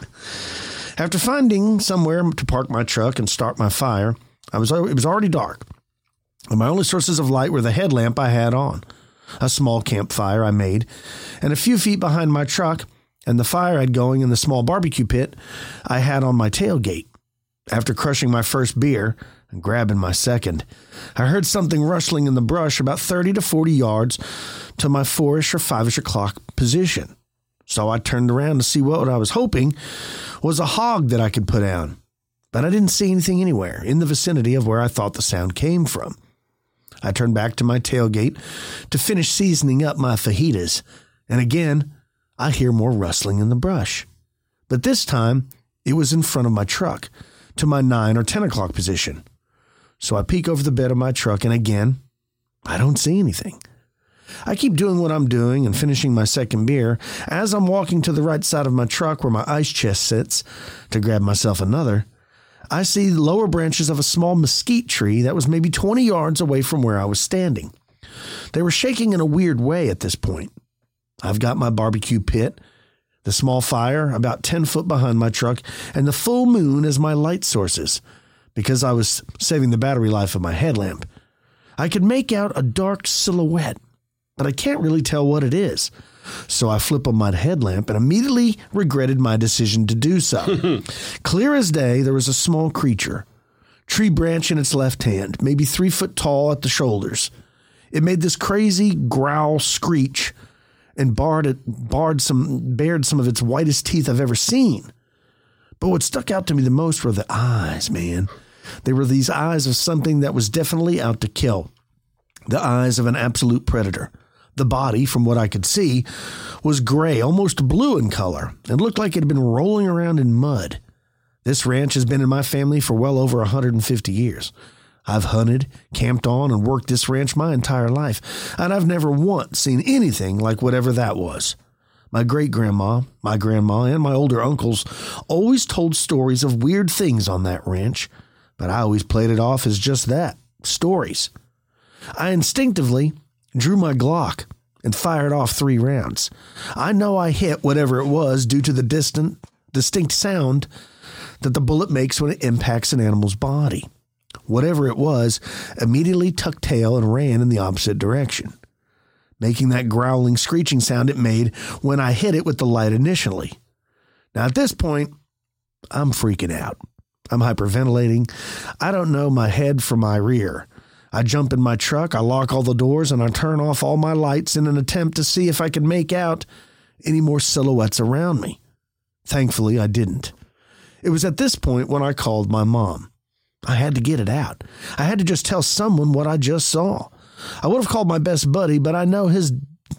After finding somewhere to park my truck and start my fire, I was it was already dark. And my only sources of light were the headlamp I had on, a small campfire I made, and a few feet behind my truck, and the fire I'd going in the small barbecue pit I had on my tailgate. After crushing my first beer and grabbing my second, I heard something rustling in the brush about thirty to forty yards to my four-ish or five-ish o'clock position. So I turned around to see what I was hoping was a hog that I could put down. But I didn't see anything anywhere in the vicinity of where I thought the sound came from. I turned back to my tailgate to finish seasoning up my fajitas, and again, I hear more rustling in the brush. But this time, it was in front of my truck, to my nine or ten o'clock position. So I peek over the bed of my truck, and again, I don't see anything. I keep doing what I'm doing and finishing my second beer. As I'm walking to the right side of my truck where my ice chest sits to grab myself another, I see the lower branches of a small mesquite tree that was maybe twenty yards away from where I was standing. They were shaking in a weird way at this point. I've got my barbecue pit, the small fire about ten foot behind my truck, and the full moon as my light sources, because I was saving the battery life of my headlamp. I could make out a dark silhouette, but I can't really tell what it is. So I flip on my headlamp and immediately regretted my decision to do so. Clear as day, there was a small creature, tree branch in its left hand, maybe three foot tall at the shoulders. It made this crazy growl screech and barred it, barred some, bared some of its whitest teeth I've ever seen. But what stuck out to me the most were the eyes, man. They were these eyes of something that was definitely out to kill. The eyes of an absolute predator. The body, from what I could see, was gray, almost blue in color, and looked like it had been rolling around in mud. This ranch has been in my family for well over one hundred fifty years. I've hunted, camped on, and worked this ranch my entire life, and I've never once seen anything like whatever that was. My great-grandma, my grandma, and my older uncles always told stories of weird things on that ranch, but I always played it off as just that, stories. I instinctively drew my Glock and fired off three rounds. I know I hit whatever it was due to the distant, distinct sound that the bullet makes when it impacts an animal's body. Whatever it was immediately tucked tail and ran in the opposite direction, making that growling, screeching sound it made when I hit it with the light initially. Now, at this point, I'm freaking out. I'm hyperventilating. I don't know my head from my rear. I jump in my truck, I lock all the doors, and I turn off all my lights in an attempt to see if I can make out any more silhouettes around me. Thankfully, I didn't. It was at this point when I called my mom. I had to get it out. I had to just tell someone what I just saw. I would have called my best buddy, but I know his,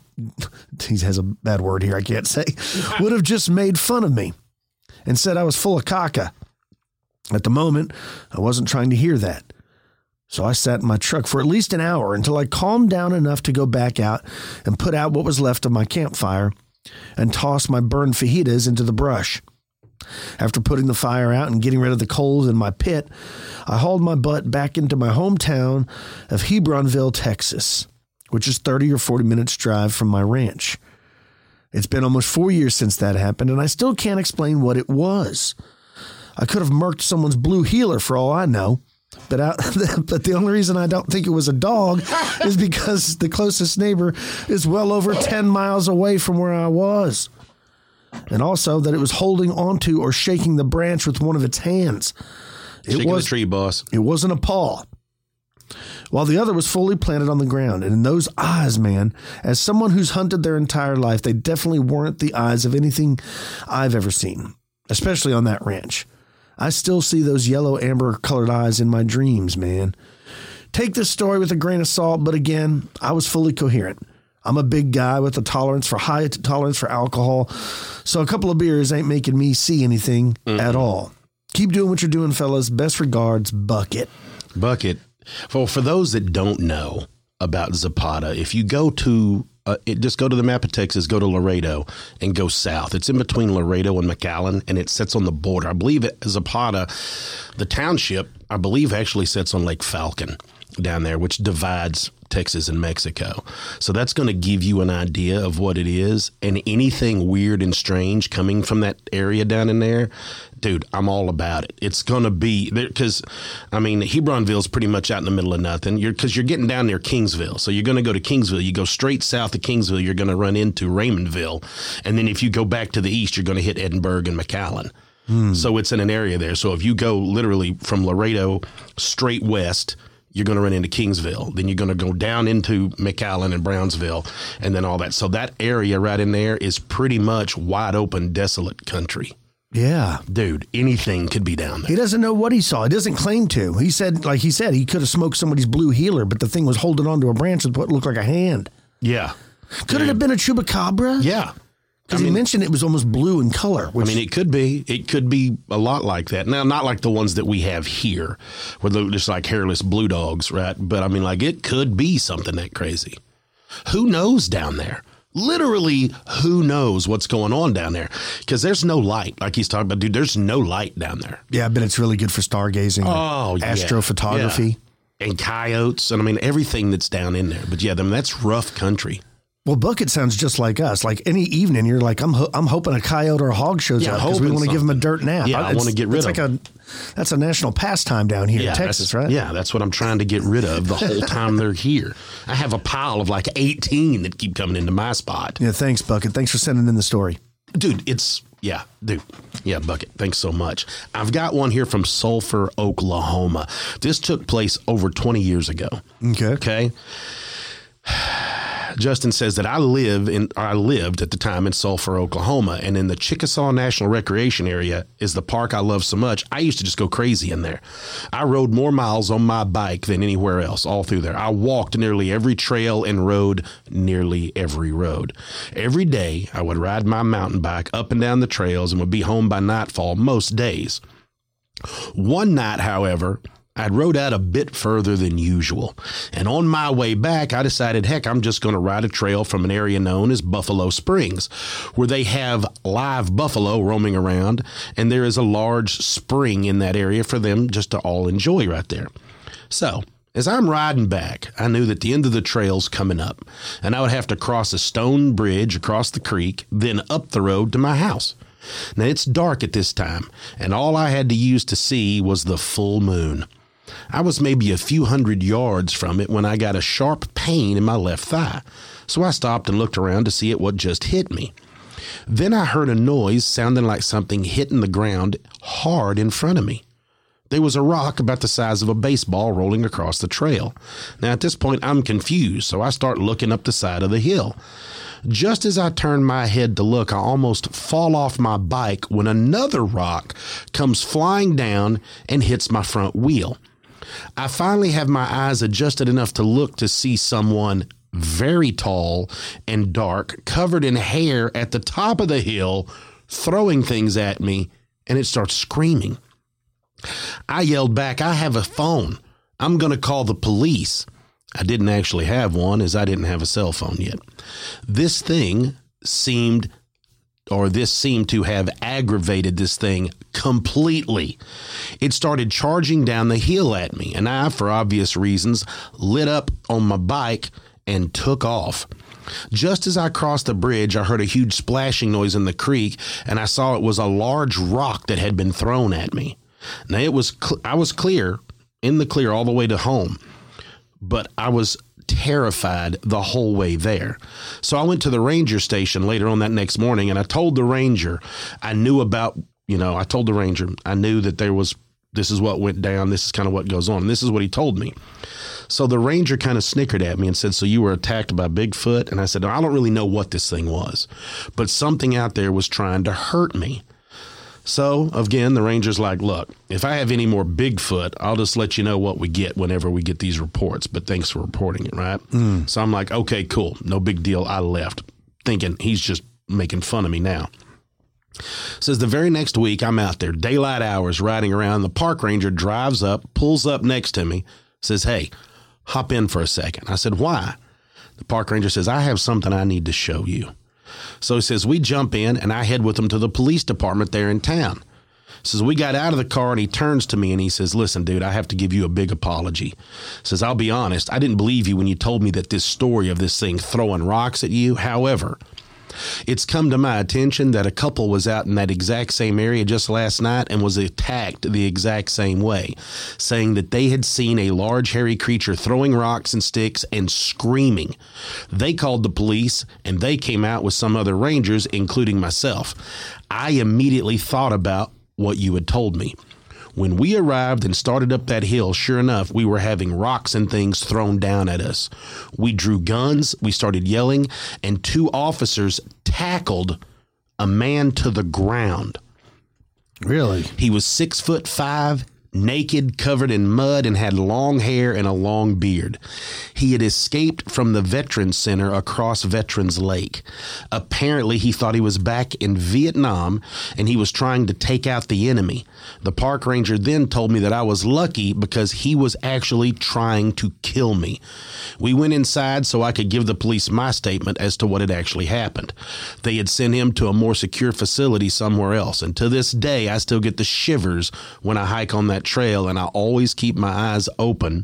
he has a bad word here I can't say, would have just made fun of me and said I was full of caca. At the moment, I wasn't trying to hear that. So I sat in my truck for at least an hour until I calmed down enough to go back out and put out what was left of my campfire and toss my burned fajitas into the brush. After putting the fire out and getting rid of the coals in my pit, I hauled my butt back into my hometown of Hebronville, Texas, which is thirty or forty minutes drive from my ranch. It's been almost four years since that happened, and I still can't explain what it was. I could have murked someone's blue heeler for all I know. But, I, but the only reason I don't think it was a dog is because the closest neighbor is well over ten miles away from where I was. And also that it was holding onto or shaking the branch with one of its hands. It shaking was the tree, boss. It wasn't a paw. While the other was fully planted on the ground. And in those eyes, man, as someone who's hunted their entire life, they definitely weren't the eyes of anything I've ever seen, especially on that ranch. I still see those yellow amber colored eyes in my dreams, man. Take this story with a grain of salt, but again, I was fully coherent. I'm a big guy with a tolerance for high tolerance for alcohol. So a couple of beers ain't making me see anything mm-hmm. at all. Keep doing what you're doing, fellas. Best regards, Bucket. Bucket. Well, for those that don't know about Zapata, if you go to Uh, it, just go to the map of Texas, go to Laredo, and go south. It's in between Laredo and McAllen, and it sits on the border. I believe it, Zapata, the township, I believe actually sits on Lake Falcon down there, which divides Texas and Mexico. So that's going to give you an idea of what it is. And anything weird and strange coming from that area down in there, dude, I'm all about it. It's going to be there because, I mean, Hebronville's pretty much out in the middle of nothing. You're because you're getting down near Kingsville. So you're going to go to Kingsville. You go straight south of Kingsville, you're going to run into Raymondville. And then if you go back to the east, you're going to hit Edinburgh and McAllen. Hmm. So it's in an area there. So if you go literally from Laredo straight west, you're going to run into Kingsville. Then you're going to go down into McAllen and Brownsville and then all that. So that area right in there is pretty much wide open, desolate country. Yeah. Dude, anything could be down there. He doesn't know what he saw. He doesn't claim to. He said, like he said, he could have smoked somebody's blue healer, but the thing was holding onto a branch with what looked like a hand. Yeah. Could Dude. it have been a chupacabra? Yeah. Because he mentioned it was almost blue in color. Which, I mean, it could be. It could be a lot like that. Now, not like the ones that we have here, where they're just like hairless blue dogs, right? But I mean, like, it could be something that crazy. Who knows down there? Literally, who knows what's going on down there? Because there's no light. Like he's talking about, dude, there's no light down there. Yeah, I bet it's really good for stargazing. Oh, yeah. Astrophotography. Yeah. And coyotes. And I mean, everything that's down in there. But yeah, I mean, that's rough country. Well, Bucket sounds just like us. Like any evening, you're like, I'm ho- I'm hoping a coyote or a hog shows yeah, up because we want to give him a dirt nap. Yeah, I, I want to get rid it's of like him. A, that's a national pastime down here yeah, in Texas, right? Yeah, that's what I'm trying to get rid of the whole time they're here. I have a pile of like eighteen that keep coming into my spot. Yeah, thanks, Bucket. Thanks for sending in the story. Dude, it's, yeah, dude. Yeah, Bucket, thanks so much. I've got one here from Sulphur, Oklahoma. This took place over twenty years ago. Okay. Okay. Justin says that I live in, or I lived at the time in Sulphur, Oklahoma, and in the Chickasaw National Recreation Area is the park I love so much. I used to just go crazy in there. I rode more miles on my bike than anywhere else all through there. I walked nearly every trail and rode nearly every road. Every day I would ride my mountain bike up and down the trails and would be home by nightfall most days. One night, however, I'd rode out a bit further than usual, and on my way back, I decided, heck, I'm just going to ride a trail from an area known as Buffalo Springs, where they have live buffalo roaming around, and there is a large spring in that area for them just to all enjoy right there. So, as I'm riding back, I knew that the end of the trail's coming up, and I would have to cross a stone bridge across the creek, then up the road to my house. Now, it's dark at this time, and all I had to use to see was the full moon. I was maybe a few hundred yards from it when I got a sharp pain in my left thigh, so I stopped and looked around to see what just hit me. Then I heard a noise sounding like something hitting the ground hard in front of me. There was a rock about the size of a baseball rolling across the trail. Now, at this point, I'm confused, so I start looking up the side of the hill. Just as I turn my head to look, I almost fall off my bike when another rock comes flying down and hits my front wheel. I finally have my eyes adjusted enough to look to see someone very tall and dark, covered in hair at the top of the hill, throwing things at me, and it starts screaming. I yelled back, I have a phone. I'm going to call the police. I didn't actually have one, as I didn't have a cell phone yet. This thing seemed, or this seemed to have aggravated this thing completely. It started charging down the hill at me, and I, for obvious reasons, lit up on my bike and took off. Just as I crossed the bridge, I heard a huge splashing noise in the creek, and I saw it was a large rock that had been thrown at me. Now, it was cl- I was clear, in the clear all the way to home, but I was terrified the whole way there. So I went to the ranger station later on that next morning, and I told the ranger I knew about, you know, I told the ranger I knew that there was, this is what went down, this is kind of what goes on, and this is what he told me. So the ranger kind of snickered at me and said, so you were attacked by Bigfoot? And I said, I don't really know what this thing was, but something out there was trying to hurt me. So, again, the ranger's like, look, if I have any more Bigfoot, I'll just let you know what we get whenever we get these reports. But thanks for reporting it, right? Mm. So I'm like, okay, cool. No big deal. I left thinking he's just making fun of me now. Says the very next week, I'm out there, daylight hours, riding around. The park ranger drives up, pulls up next to me, says, hey, hop in for a second. I said, why? The park ranger says, I have something I need to show you. So he says, we jump in, and I head with him to the police department there in town. Says, we got out of the car, and he turns to me, and he says, listen, dude, I have to give you a big apology. Says, I'll be honest, I didn't believe you when you told me that this story of this thing throwing rocks at you. However, it's come to my attention that a couple was out in that exact same area just last night and was attacked the exact same way, saying that they had seen a large hairy creature throwing rocks and sticks and screaming. They called the police, and they came out with some other rangers, including myself. I immediately thought about what you had told me. When we arrived and started up that hill, sure enough, we were having rocks and things thrown down at us. We drew guns, we started yelling, and two officers tackled a man to the ground. Really? He was six foot five, naked, covered in mud, and had long hair and a long beard. He had escaped from the Veterans Center across Veterans Lake. Apparently, he thought he was back in Vietnam, and he was trying to take out the enemy. The park ranger then told me that I was lucky because he was actually trying to kill me. We went inside so I could give the police my statement as to what had actually happened. They had sent him to a more secure facility somewhere else, and to this day, I still get the shivers when I hike on that trail, and I always keep my eyes open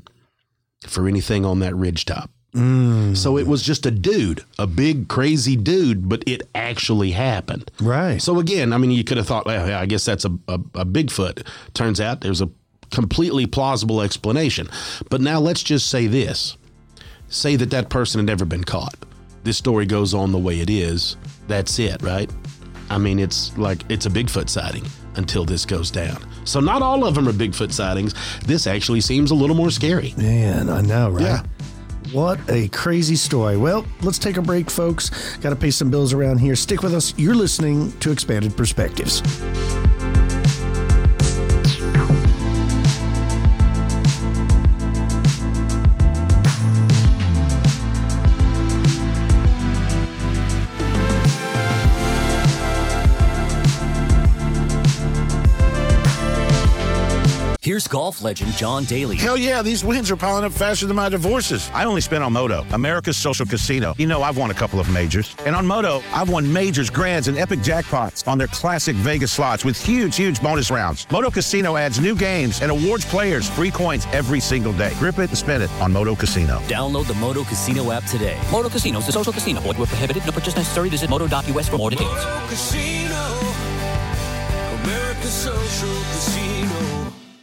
for anything on that ridgetop. Mm. So it was just a dude, a big, crazy dude, but it actually happened. Right. So again, I mean, you could have thought, well, yeah, I guess that's a, a, a Bigfoot. Turns out there's a completely plausible explanation. But now let's just say this. Say that that person had never been caught. This story goes on the way it is. That's it, right? I mean, it's like it's a Bigfoot sighting until this goes down. So not all of them are Bigfoot sightings. This actually seems a little more scary. Man, I know, right? Yeah. What a crazy story. Well, let's take a break, folks. Got to pay some bills around here. Stick with us. You're listening to Expanded Perspectives. Here's golf legend John Daly. Hell yeah, these wins are piling up faster than my divorces. I only spent on Moto, America's social casino. You know, I've won a couple of majors. And on Moto, I've won majors, grands, and epic jackpots on their classic Vegas slots with huge, huge bonus rounds. Moto Casino adds new games and awards players free coins every single day. Grip it and spend it on Moto Casino. Download the Moto Casino app today. Moto Casino is a social casino. Void where prohibited. No purchase necessary. Visit moto dot U S for more details. Moto Casino, America's social casino.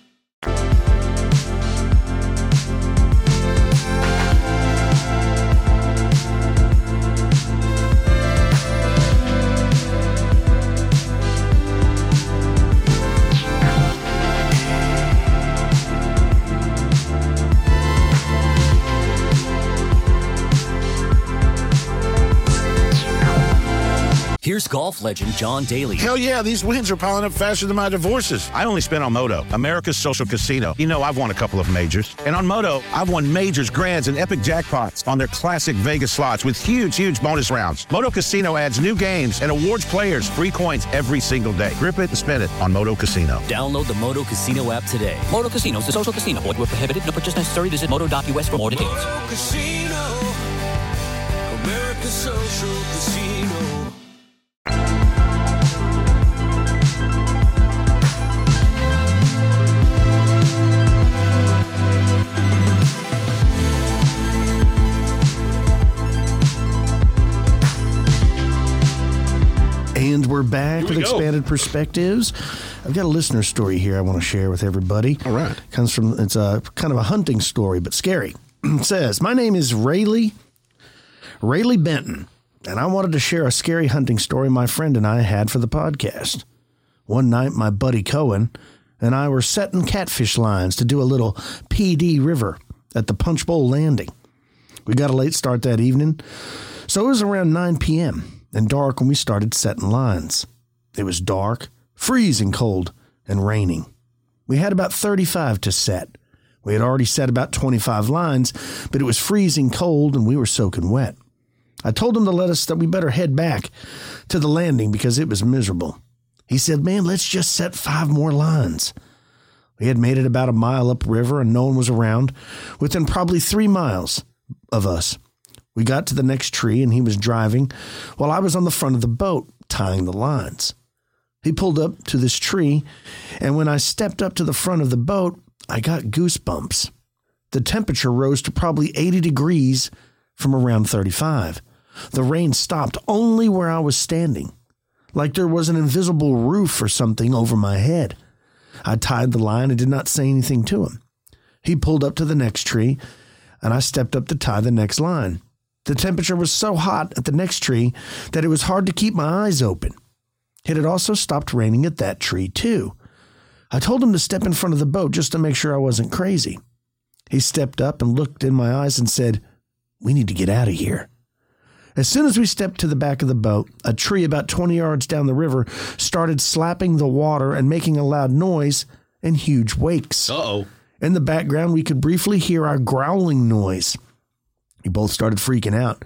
Here's golf legend John Daly. Hell yeah, these wins are piling up faster than my divorces. I only spent on Moto, America's social casino. You know, I've won a couple of majors. And on Moto, I've won majors, grands, and epic jackpots on their classic Vegas slots with huge, huge bonus rounds. Moto Casino adds new games and awards players free coins every single day. Grip it and spend it on Moto Casino. Download the Moto Casino app today. Moto Casino is a social casino. Void where prohibited. No purchase necessary. Visit moto dot U S for more details. Moto Casino, America's social casino. And we're back we with go. Expanded Perspectives. I've got a listener story here I want to share with everybody. All right. Comes from, it's a kind of a hunting story, but scary. It says, my name is Rayleigh, Rayleigh Benton, and I wanted to share a scary hunting story my friend and I had for the podcast. One night, my buddy Cohen and I were setting catfish lines to do a little P D River at the Punch Bowl Landing. We got a late start that evening, so it was around nine p.m. and dark when we started setting lines. It was dark, freezing cold and raining. We had about thirty-five to set. We had already set about twenty-five lines, but it was freezing cold and we were soaking wet. I told him to let us that we better head back to the landing because it was miserable. He said, man, let's just set five more lines. We had made it about a mile upriver and no one was around, within probably three miles of us. We got to the next tree and he was driving while I was on the front of the boat tying the lines. He pulled up to this tree, and when I stepped up to the front of the boat, I got goosebumps. The temperature rose to probably eighty degrees from around thirty-five. The rain stopped only where I was standing, like there was an invisible roof or something over my head. I tied the line and did not say anything to him. He pulled up to the next tree, and I stepped up to tie the next line. The temperature was so hot at the next tree that it was hard to keep my eyes open. It had also stopped raining at that tree, too. I told him to step in front of the boat just to make sure I wasn't crazy. He stepped up and looked in my eyes and said, we need to get out of here. As soon as we stepped to the back of the boat, a tree about twenty yards down the river started slapping the water and making a loud noise and huge wakes. Uh-oh. In the background, we could briefly hear our growling noise. We both started freaking out,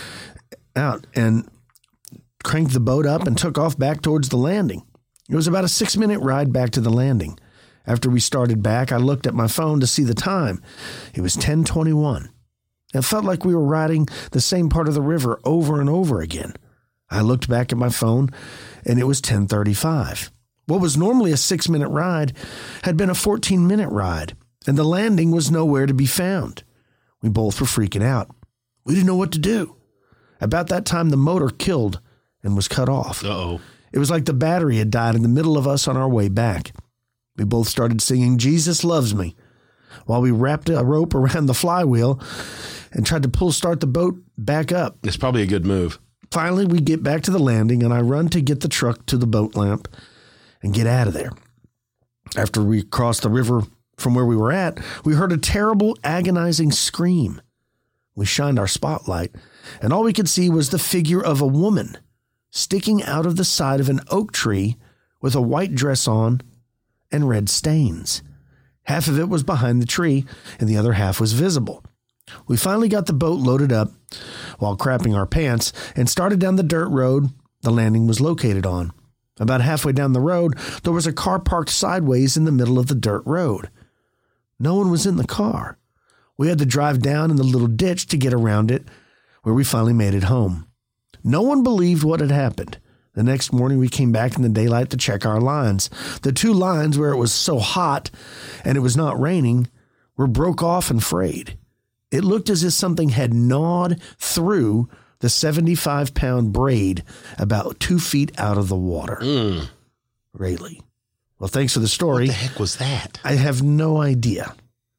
out and cranked the boat up and took off back towards the landing. It was about a six-minute ride back to the landing. After we started back, I looked at my phone to see the time. It was ten twenty-one. It felt like we were riding the same part of the river over and over again. I looked back at my phone, and it was ten thirty-five. What was normally a six-minute ride had been a fourteen-minute ride, and the landing was nowhere to be found. We both were freaking out. We didn't know what to do. About that time, the motor killed and was cut off. Uh-oh. It was like the battery had died in the middle of us on our way back. We both started singing Jesus Loves Me while we wrapped a rope around the flywheel and tried to pull start the boat back up. It's probably a good move. Finally, we get back to the landing, and I run to get the truck to the boat lamp and get out of there. After we crossed the river from where we were at, we heard a terrible, agonizing scream. We shined our spotlight, and all we could see was the figure of a woman sticking out of the side of an oak tree with a white dress on and red stains. Half of it was behind the tree, and the other half was visible. We finally got the boat loaded up while crapping our pants and started down the dirt road the landing was located on. About halfway down the road, there was a car parked sideways in the middle of the dirt road. No one was in the car. We had to drive down in the little ditch to get around it, where we finally made it home. No one believed what had happened. The next morning, we came back in the daylight to check our lines. The two lines where it was so hot and it was not raining were broke off and frayed. It looked as if something had gnawed through the seventy-five pound braid about two feet out of the water. Mm. Really? Well, thanks for the story. What the heck was that? I have no idea.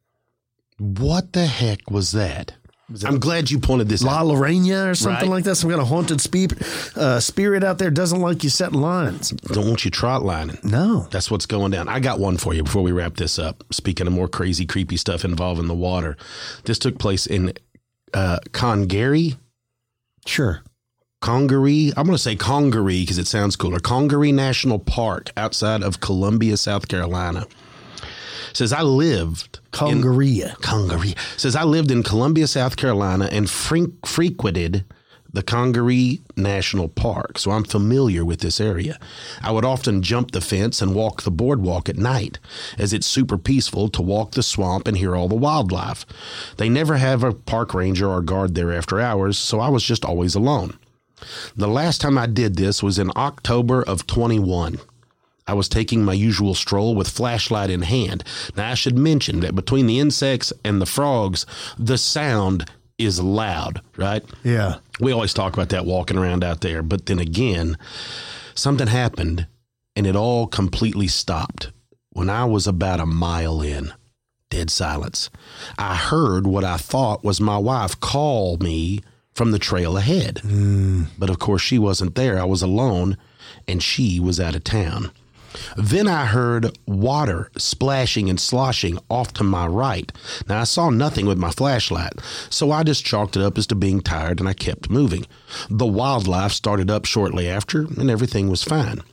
What the heck was that? I'm glad you pointed this La out. Lorena or something Right. like that. Some kind of haunted spe- uh, spirit out there doesn't like you setting lines. Don't want you trot lining. No. That's what's going down. I got one for you before we wrap this up. Speaking of more crazy, creepy stuff involving the water. This took place in uh, Congaree. Sure. Congaree. I'm going to say Congaree because it sounds cooler. Congaree National Park outside of Columbia, South Carolina. Says I lived Congaree. in Congaree. Says I lived in Columbia, South Carolina, and fre- frequented the Congaree National Park, so I'm familiar with this area. I would often jump the fence and walk the boardwalk at night, as it's super peaceful to walk the swamp and hear all the wildlife. They never have a park ranger or guard there after hours, so I was just always alone. The last time I did this was in October of twenty-one. I was taking my usual stroll with flashlight in hand. Now, I should mention that between the insects and the frogs, the sound is loud, right? Yeah. We always talk about that walking around out there. But then again, something happened and it all completely stopped when I was about a mile in. Dead silence. I heard what I thought was my wife call me from the trail ahead. Mm. But of course, she wasn't there. I was alone and she was out of town. Then I heard water splashing and sloshing off to my right. Now, I saw nothing with my flashlight, so I just chalked it up as to being tired, and I kept moving. The wildlife started up shortly after, and everything was fine.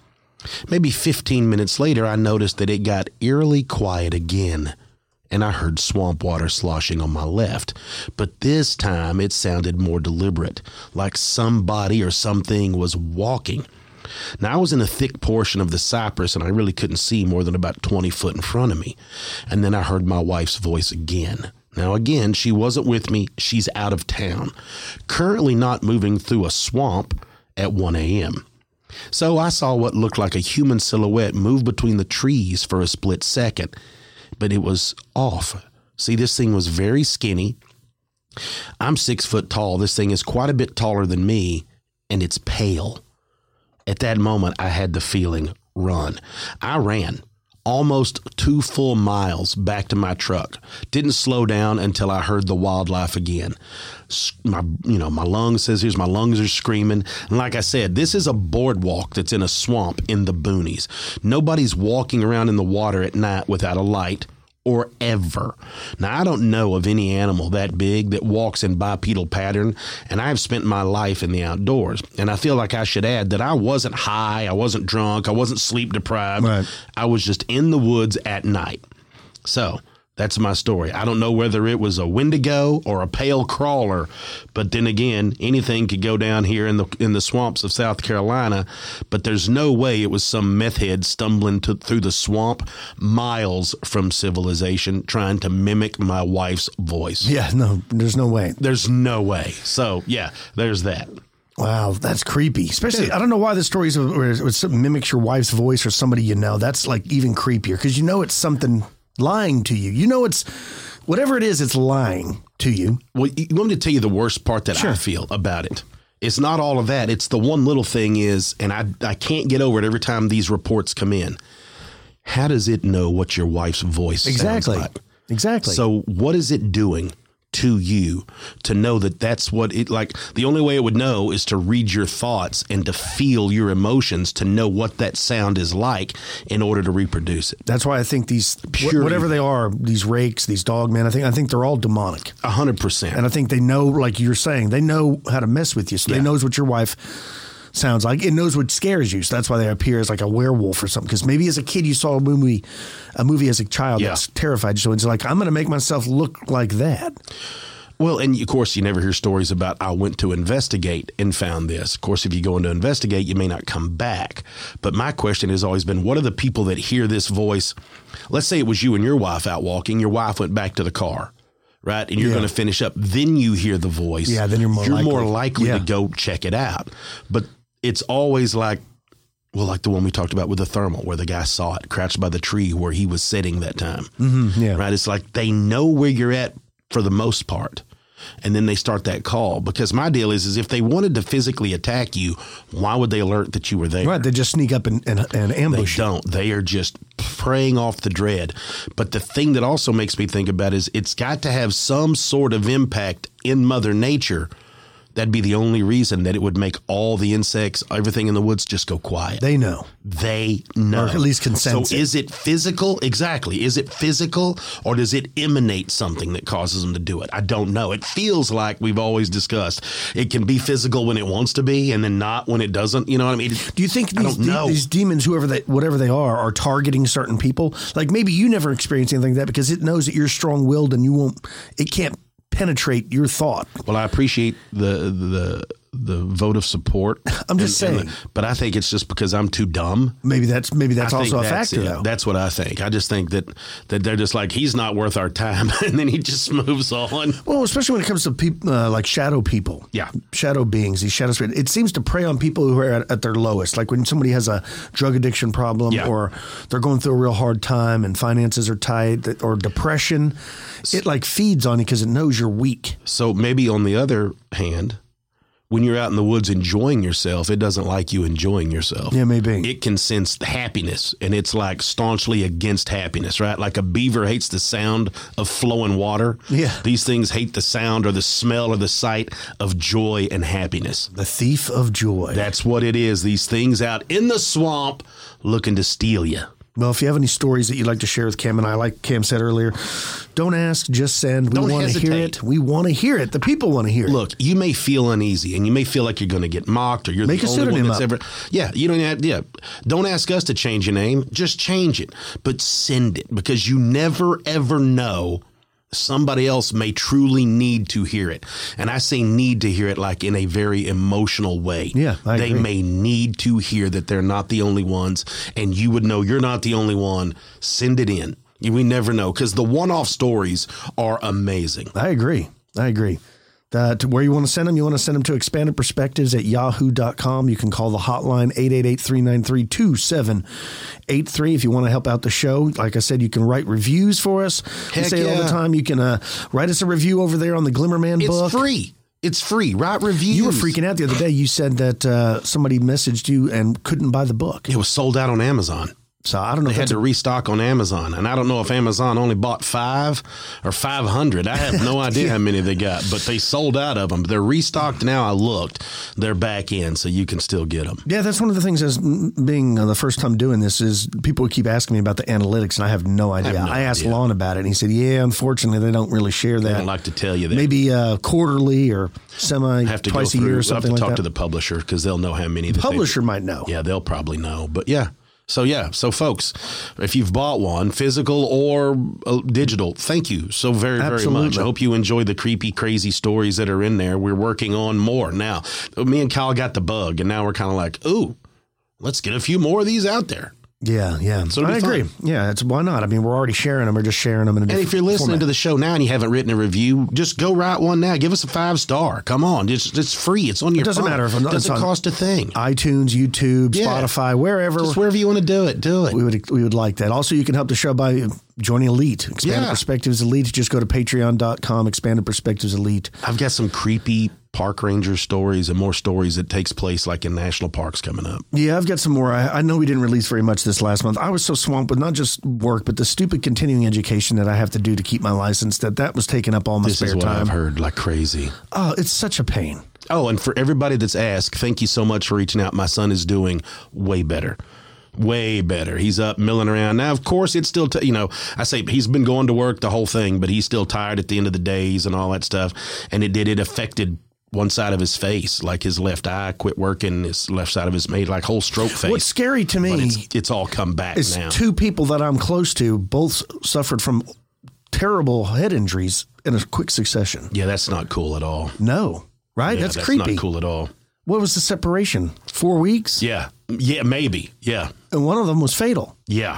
Maybe fifteen minutes later, I noticed that it got eerily quiet again, and I heard swamp water sloshing on my left. But this time it sounded more deliberate, like somebody or something was walking. Now, I was in a thick portion of the cypress, and I really couldn't see more than about twenty foot in front of me. And then I heard my wife's voice again. Now, again, she wasn't with me. She's out of town, currently not moving through a swamp at one a.m. So I saw what looked like a human silhouette move between the trees for a split second, but it was off. See, this thing was very skinny. I'm six foot tall. This thing is quite a bit taller than me, and it's pale. At that moment, I had the feeling, run. I ran almost two full miles back to my truck. Didn't slow down until I heard the wildlife again. My, you know, my lungs says here's my lungs are screaming. And like I said, this is a boardwalk that's in a swamp in the boonies. Nobody's walking around in the water at night without a light or ever. Now, I don't know of any animal that big that walks in bipedal pattern, and I've spent my life in the outdoors. And I feel like I should add that I wasn't high, I wasn't drunk, I wasn't sleep deprived. Right. I was just in the woods at night. So that's my story. I don't know whether it was a Wendigo or a pale crawler, but then again, anything could go down here in the in the swamps of South Carolina, but there's no way it was some meth head stumbling to, through the swamp miles from civilization trying to mimic my wife's voice. Yeah, no, there's no way. There's no way. So, yeah, there's that. Wow, that's creepy. Especially, I don't know why the stories where it mimics your wife's voice or somebody you know. That's like even creepier because you know it's something lying to you. You know, it's whatever it is, it's lying to you. Well, you want me to tell you the worst part that sure. I feel about it? It's not all of that. It's the one little thing is, and I, I can't get over it every time these reports come in. How does it know what your wife's voice exactly. sounds like? Exactly. So what is it doing to you to know that that's what it like? The only way it would know is to read your thoughts and to feel your emotions to know what that sound is like in order to reproduce it. That's why I think these Pure whatever they are, these rakes, these dog men, I think I think they're all demonic. A hundred percent. And I think they know, like you're saying, they know how to mess with you. So yeah. they knows what your wife sounds like. It knows what scares you. So that's why they appear as like a werewolf or something. Because maybe as a kid you saw a movie, a movie as a child yeah. that's terrified you. So it's like, I'm going to make myself look like that. Well, and of course, you never hear stories about I went to investigate and found this. Of course, if you go in to investigate, you may not come back. But my question has always been, what are the people that hear this voice? Let's say it was you and your wife out walking. Your wife went back to the car. Right. And you're yeah. going to finish up. Then you hear the voice. Yeah. Then you're more you're likely, more likely yeah. to go check it out. But it's always like, well, like the one we talked about with the thermal, where the guy saw it crouched by the tree where he was sitting that time. Mm-hmm, yeah. Right. It's like they know where you're at for the most part. And then they start that call, because my deal is, is if they wanted to physically attack you, why would they alert that you were there? Right. They just sneak up and, and, and ambush. They don't. They are just preying off the dread. But the thing that also makes me think about is it's got to have some sort of impact in Mother Nature. That'd be the only reason that it would make all the insects, everything in the woods, just go quiet. They know. They know. Or at least can sense So it. is it physical? Exactly. Is it physical, or does it emanate something that causes them to do it? I don't know. It feels like we've always discussed. It can be physical when it wants to be, and then not when it doesn't. You know what I mean? Do you think these, I don't know. these demons, whoever they, whatever they are, are targeting certain people? Like maybe you never experienced anything like that because it knows that you're strong-willed and you won't, it can't penetrate your thought. Well, I appreciate the the the vote of support. I'm just and, saying. And, but I think it's just because I'm too dumb. Maybe that's maybe that's I also a that's factor, it. though. That's what I think. I just think that that they're just like, he's not worth our time, and then he just moves on. Well, especially when it comes to people uh, like shadow people. Yeah, shadow beings. These shadow spirits. It seems to prey on people who are at, at their lowest. Like when somebody has a drug addiction problem, yeah. or they're going through a real hard time and finances are tight, or depression. It like feeds on you because it knows you're weak. So maybe on the other hand, when you're out in the woods enjoying yourself, it doesn't like you enjoying yourself. Yeah, maybe. It can sense the happiness, and it's like staunchly against happiness, right? Like a beaver hates the sound of flowing water. Yeah. These things hate the sound or the smell or the sight of joy and happiness. The thief of joy. That's what it is. These things out in the swamp looking to steal you. Well, if you have any stories that you'd like to share with Cam and I, like Cam said earlier, don't ask, just send. We Don't want to hesitate. hear it. We want to hear it. The people want to hear it. Look, you may feel uneasy and you may feel like you're going to get mocked or you're Make the a only one pseudonym that's up. ever. Yeah, you don't have, yeah. Don't ask us to change your name. Just change it. But send it because you never, ever know. Somebody else may truly need to hear it. And I say need to hear it like in a very emotional way. Yeah, I They agree. may need to hear that they're not the only ones, and you would know you're not the only one. Send it in. We never know because the one-off stories are amazing. I agree. I agree. Uh, to where you want to send them, you want to send them to expanded perspectives at yahoo dot com. You can call the hotline eight eight eight, three nine three, two seven eight three if you want to help out the show. Like I said, you can write reviews for us. We Heck say it all the yeah. time. You can uh, write us a review over there on the Glimmerman It's book. free. It's free. Write reviews. You were freaking out the other day. You said that uh, somebody messaged you and couldn't buy the book. It was sold out on Amazon. So I don't know They if had that's to restock on Amazon, and I don't know if Amazon only bought five or five hundred. I have no idea how many they got, but they sold out of them. They're restocked now. I looked. They're back in, so you can still get them. Yeah, that's one of the things as mm, being uh, the first time doing this is people keep asking me about the analytics, and I have no idea. I, no asked idea. Lon about it, and he said, yeah, unfortunately, they don't really share I that. don't like to tell you that. Maybe uh, quarterly or semi, have to twice go a through, year or I'll something have to like talk that. to the publisher because they'll know how many. The that they- publisher might know. Yeah, they'll probably know. But yeah. So, yeah. So, folks, if you've bought one, physical or uh, digital, thank you so very, very Absolutely. much. I hope you enjoy the creepy, crazy stories that are in there. We're working on more. Now, me and Kyle got the bug, and now we're kind of like, ooh, let's get a few more of these out there. Yeah, yeah. So it'll I be agree. fun. Yeah, it's why not? I mean, we're already sharing them. We're just sharing them in a And different if you're listening format. to the show now and you haven't written a review, just go write one now. Give us a five star. Come on. It's, it's free. It's on your It doesn't phone. matter if I'm not- doesn't it's on- cost a thing. iTunes, YouTube, Yeah. Spotify, wherever. Just wherever you want to do it, do it. We would we would like that. Also, you can help the show by joining Elite. Expanded Yeah. Perspectives Elite. Just go to patreon dot com, Expanded Perspectives Elite. I've got some creepy park ranger stories and more stories that takes place like in national parks coming up. Yeah, I've got some more. I, I know we didn't release very much this last month. I was so swamped with not just work, but the stupid continuing education that I have to do to keep my license, that that was taking up all my This spare is what time. I've heard like crazy. Oh, it's such a pain. Oh, and for everybody that's asked, thank you so much for reaching out. My son is doing way better. Way better. He's up milling around. Now, of course, it's still, t- you know, I say he's been going to work the whole thing, but he's still tired at the end of the days and all that stuff. And it did, it affected one side of his face, like his left eye quit working, his left side of his made like whole stroke face. What's scary to me But it's, it's all come back is now. two people that I'm close to both suffered from terrible head injuries in a quick succession. Yeah, that's not cool at all. No, right? Yeah, that's, that's creepy. not cool at all. What was the separation? Four weeks? Yeah. Yeah, maybe. Yeah. And one of them was fatal. Yeah.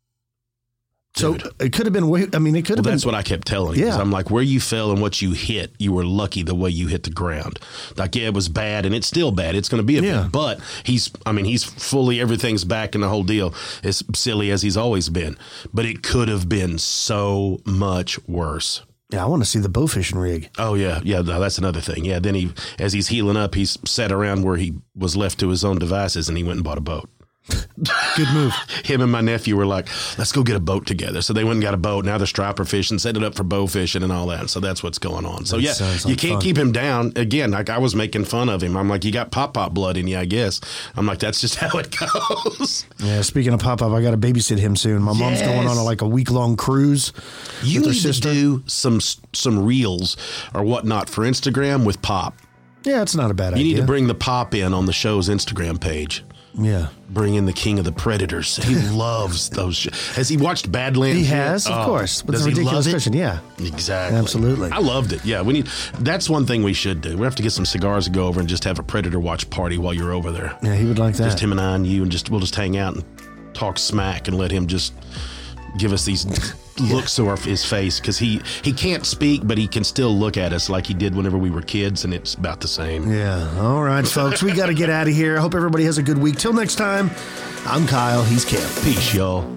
So Dude. it could have been, way- I mean, it could Well, have been. that's what I kept telling you. Yeah. I'm like, where you fell and what you hit, you were lucky the way you hit the ground. Like, yeah, it was bad, and it's still bad. It's going to be a Yeah. bit. But he's, I mean, he's fully, everything's back in the whole deal. As silly as he's always been. But it could have been so much worse. Yeah, I want to see the bow fishing rig. Oh, yeah. Yeah, no, that's another thing. Yeah, then he, as he's healing up, he's sat around where he was left to his own devices, and he went and bought a boat. Good move. Him and my nephew were like, let's go get a boat together. So they went and got a boat. Now they're striper fishing, set it up for bow fishing and all that. So that's what's going on. So That yeah, sounds you like can't fun. keep him down. Again, like I was making fun of him. I'm like, you got pop-pop blood in you, I guess. I'm like, that's just how it goes. Yeah, speaking of pop up, I got to babysit him soon. My mom's Yes. going on a, like a week long cruise. You with her need sister. to do some some reels or whatnot for Instagram with Pop. Yeah, it's not a bad You idea. need to bring the Pop in on the show's Instagram page. Yeah. Bring in the king of the predators. He loves those. Sh- has he watched Badlands? He yet? has, of Oh, course. With Does the he ridiculous love it? fishing, yeah. Exactly. Absolutely. I loved it. Yeah, we need. That's one thing we should do. We have to get some cigars and go over and just have a predator watch party while you're over there. Yeah, he would like that. Just him and I and you, and just we'll just hang out and talk smack and let him just give us these looks to our, his face because he he can't speak, but he can still look at us like he did whenever we were kids, and it's about the same. Yeah. All right, folks. We got to get out of here. I hope everybody has a good week. Till next time, I'm Kyle. He's Cam. Peace, y'all.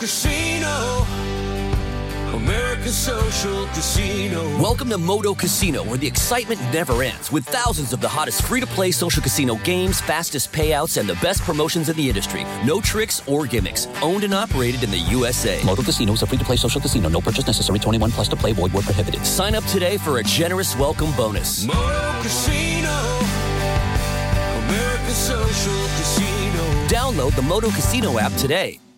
Casino. America's Social Casino. Welcome to Moto Casino, where the excitement never ends, with thousands of the hottest free-to-play social casino games, fastest payouts, and the best promotions in the industry. No tricks or gimmicks. Owned and operated in the U S A. Moto Casino is a free-to-play social casino. No purchase necessary. twenty-one plus to play. Void where prohibited. Sign up today for a generous welcome bonus. Moto Casino. America's Social Casino. Download the Moto Casino app today.